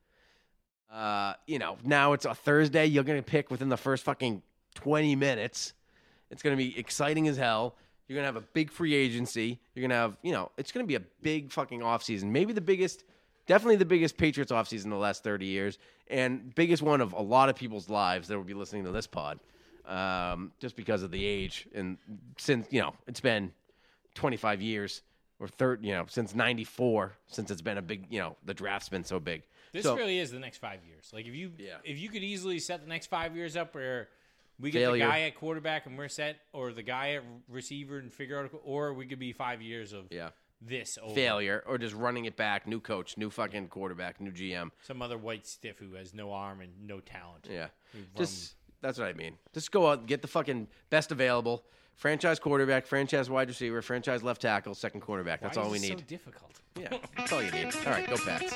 uh, you know, now it's a Thursday. You're going to pick within the first fucking twenty minutes. It's going to be exciting as hell. You're going to have a big free agency. You're going to have, you know, it's going to be a big fucking offseason. Maybe the biggest, definitely the biggest Patriots offseason in the last thirty years. And biggest one of a lot of people's lives that will be listening to this pod. Um, just because of the age. And since, you know, it's been twenty-five years or thirty, you know, since ninety-four, since it's been a big, you know, the draft's been so big. This so, really is the next five years. Like if you Yeah. if you could easily set the next five years up where we get Failure. the guy at quarterback and we're set, or the guy at receiver and figure out, or we could be five years of Yeah. this over. Failure, or just running it back, new coach, new fucking quarterback, new G M. Some other white stiff who has no arm and no talent. Yeah. Who Just that's what I mean. Just go out and get the fucking best available. Franchise quarterback, franchise wide receiver, franchise left tackle, second quarterback. That's Why all we is it need. so difficult? Yeah, that's all you need. All right, go Pats.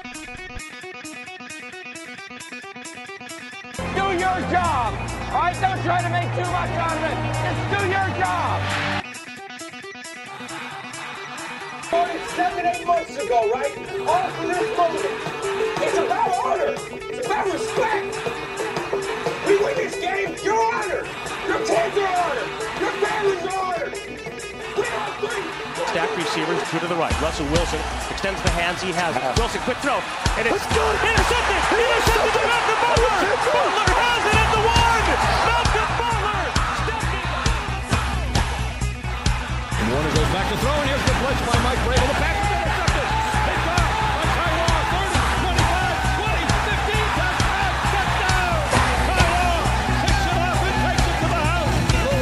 Do your job. All right, don't try to make too much out of it. Just do your job. Seven, eight months ago, right? All for this moment. It's about honor. It's about respect. We win this game, you're honored. Your kids are honored. Your families are honored. We are three. Stack receivers, two to the right. Russell Wilson extends the hands he has. Wilson, quick throw. And it's intercepted. Intercepted to Malcolm Butler. Butler has it at the one. Malcolm Butler stepping. And Warner goes back to throw, and here's the blitz by Mike Vrabel. The pass is intercepted. It's out. On Taiwan, thirty, twenty-five, twenty, fifteen, touchdown, touchdown. Taiwan picks it up and takes it to the house.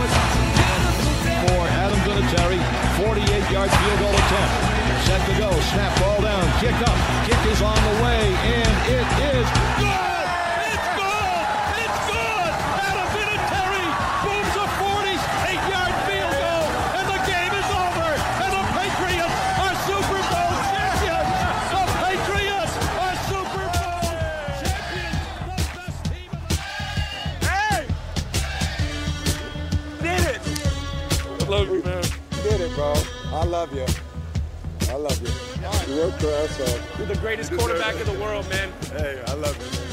For Adam Vinatieri, forty-eight yard field goal attempt. Set to go, snap, ball down, kick up. Kick is on the way, and it is good. It's good. It's good. Adam Vinatieri booms a forty-eight yard field goal, and the game is over. And the Patriots are Super Bowl champions. The Patriots are Super Bowl champions. The best team in the Hey! Did it. I love you, man. Did it, bro. I love you. I love you. You worked your ass off. You're the greatest quarterback in the world, man. Hey, I love you, man.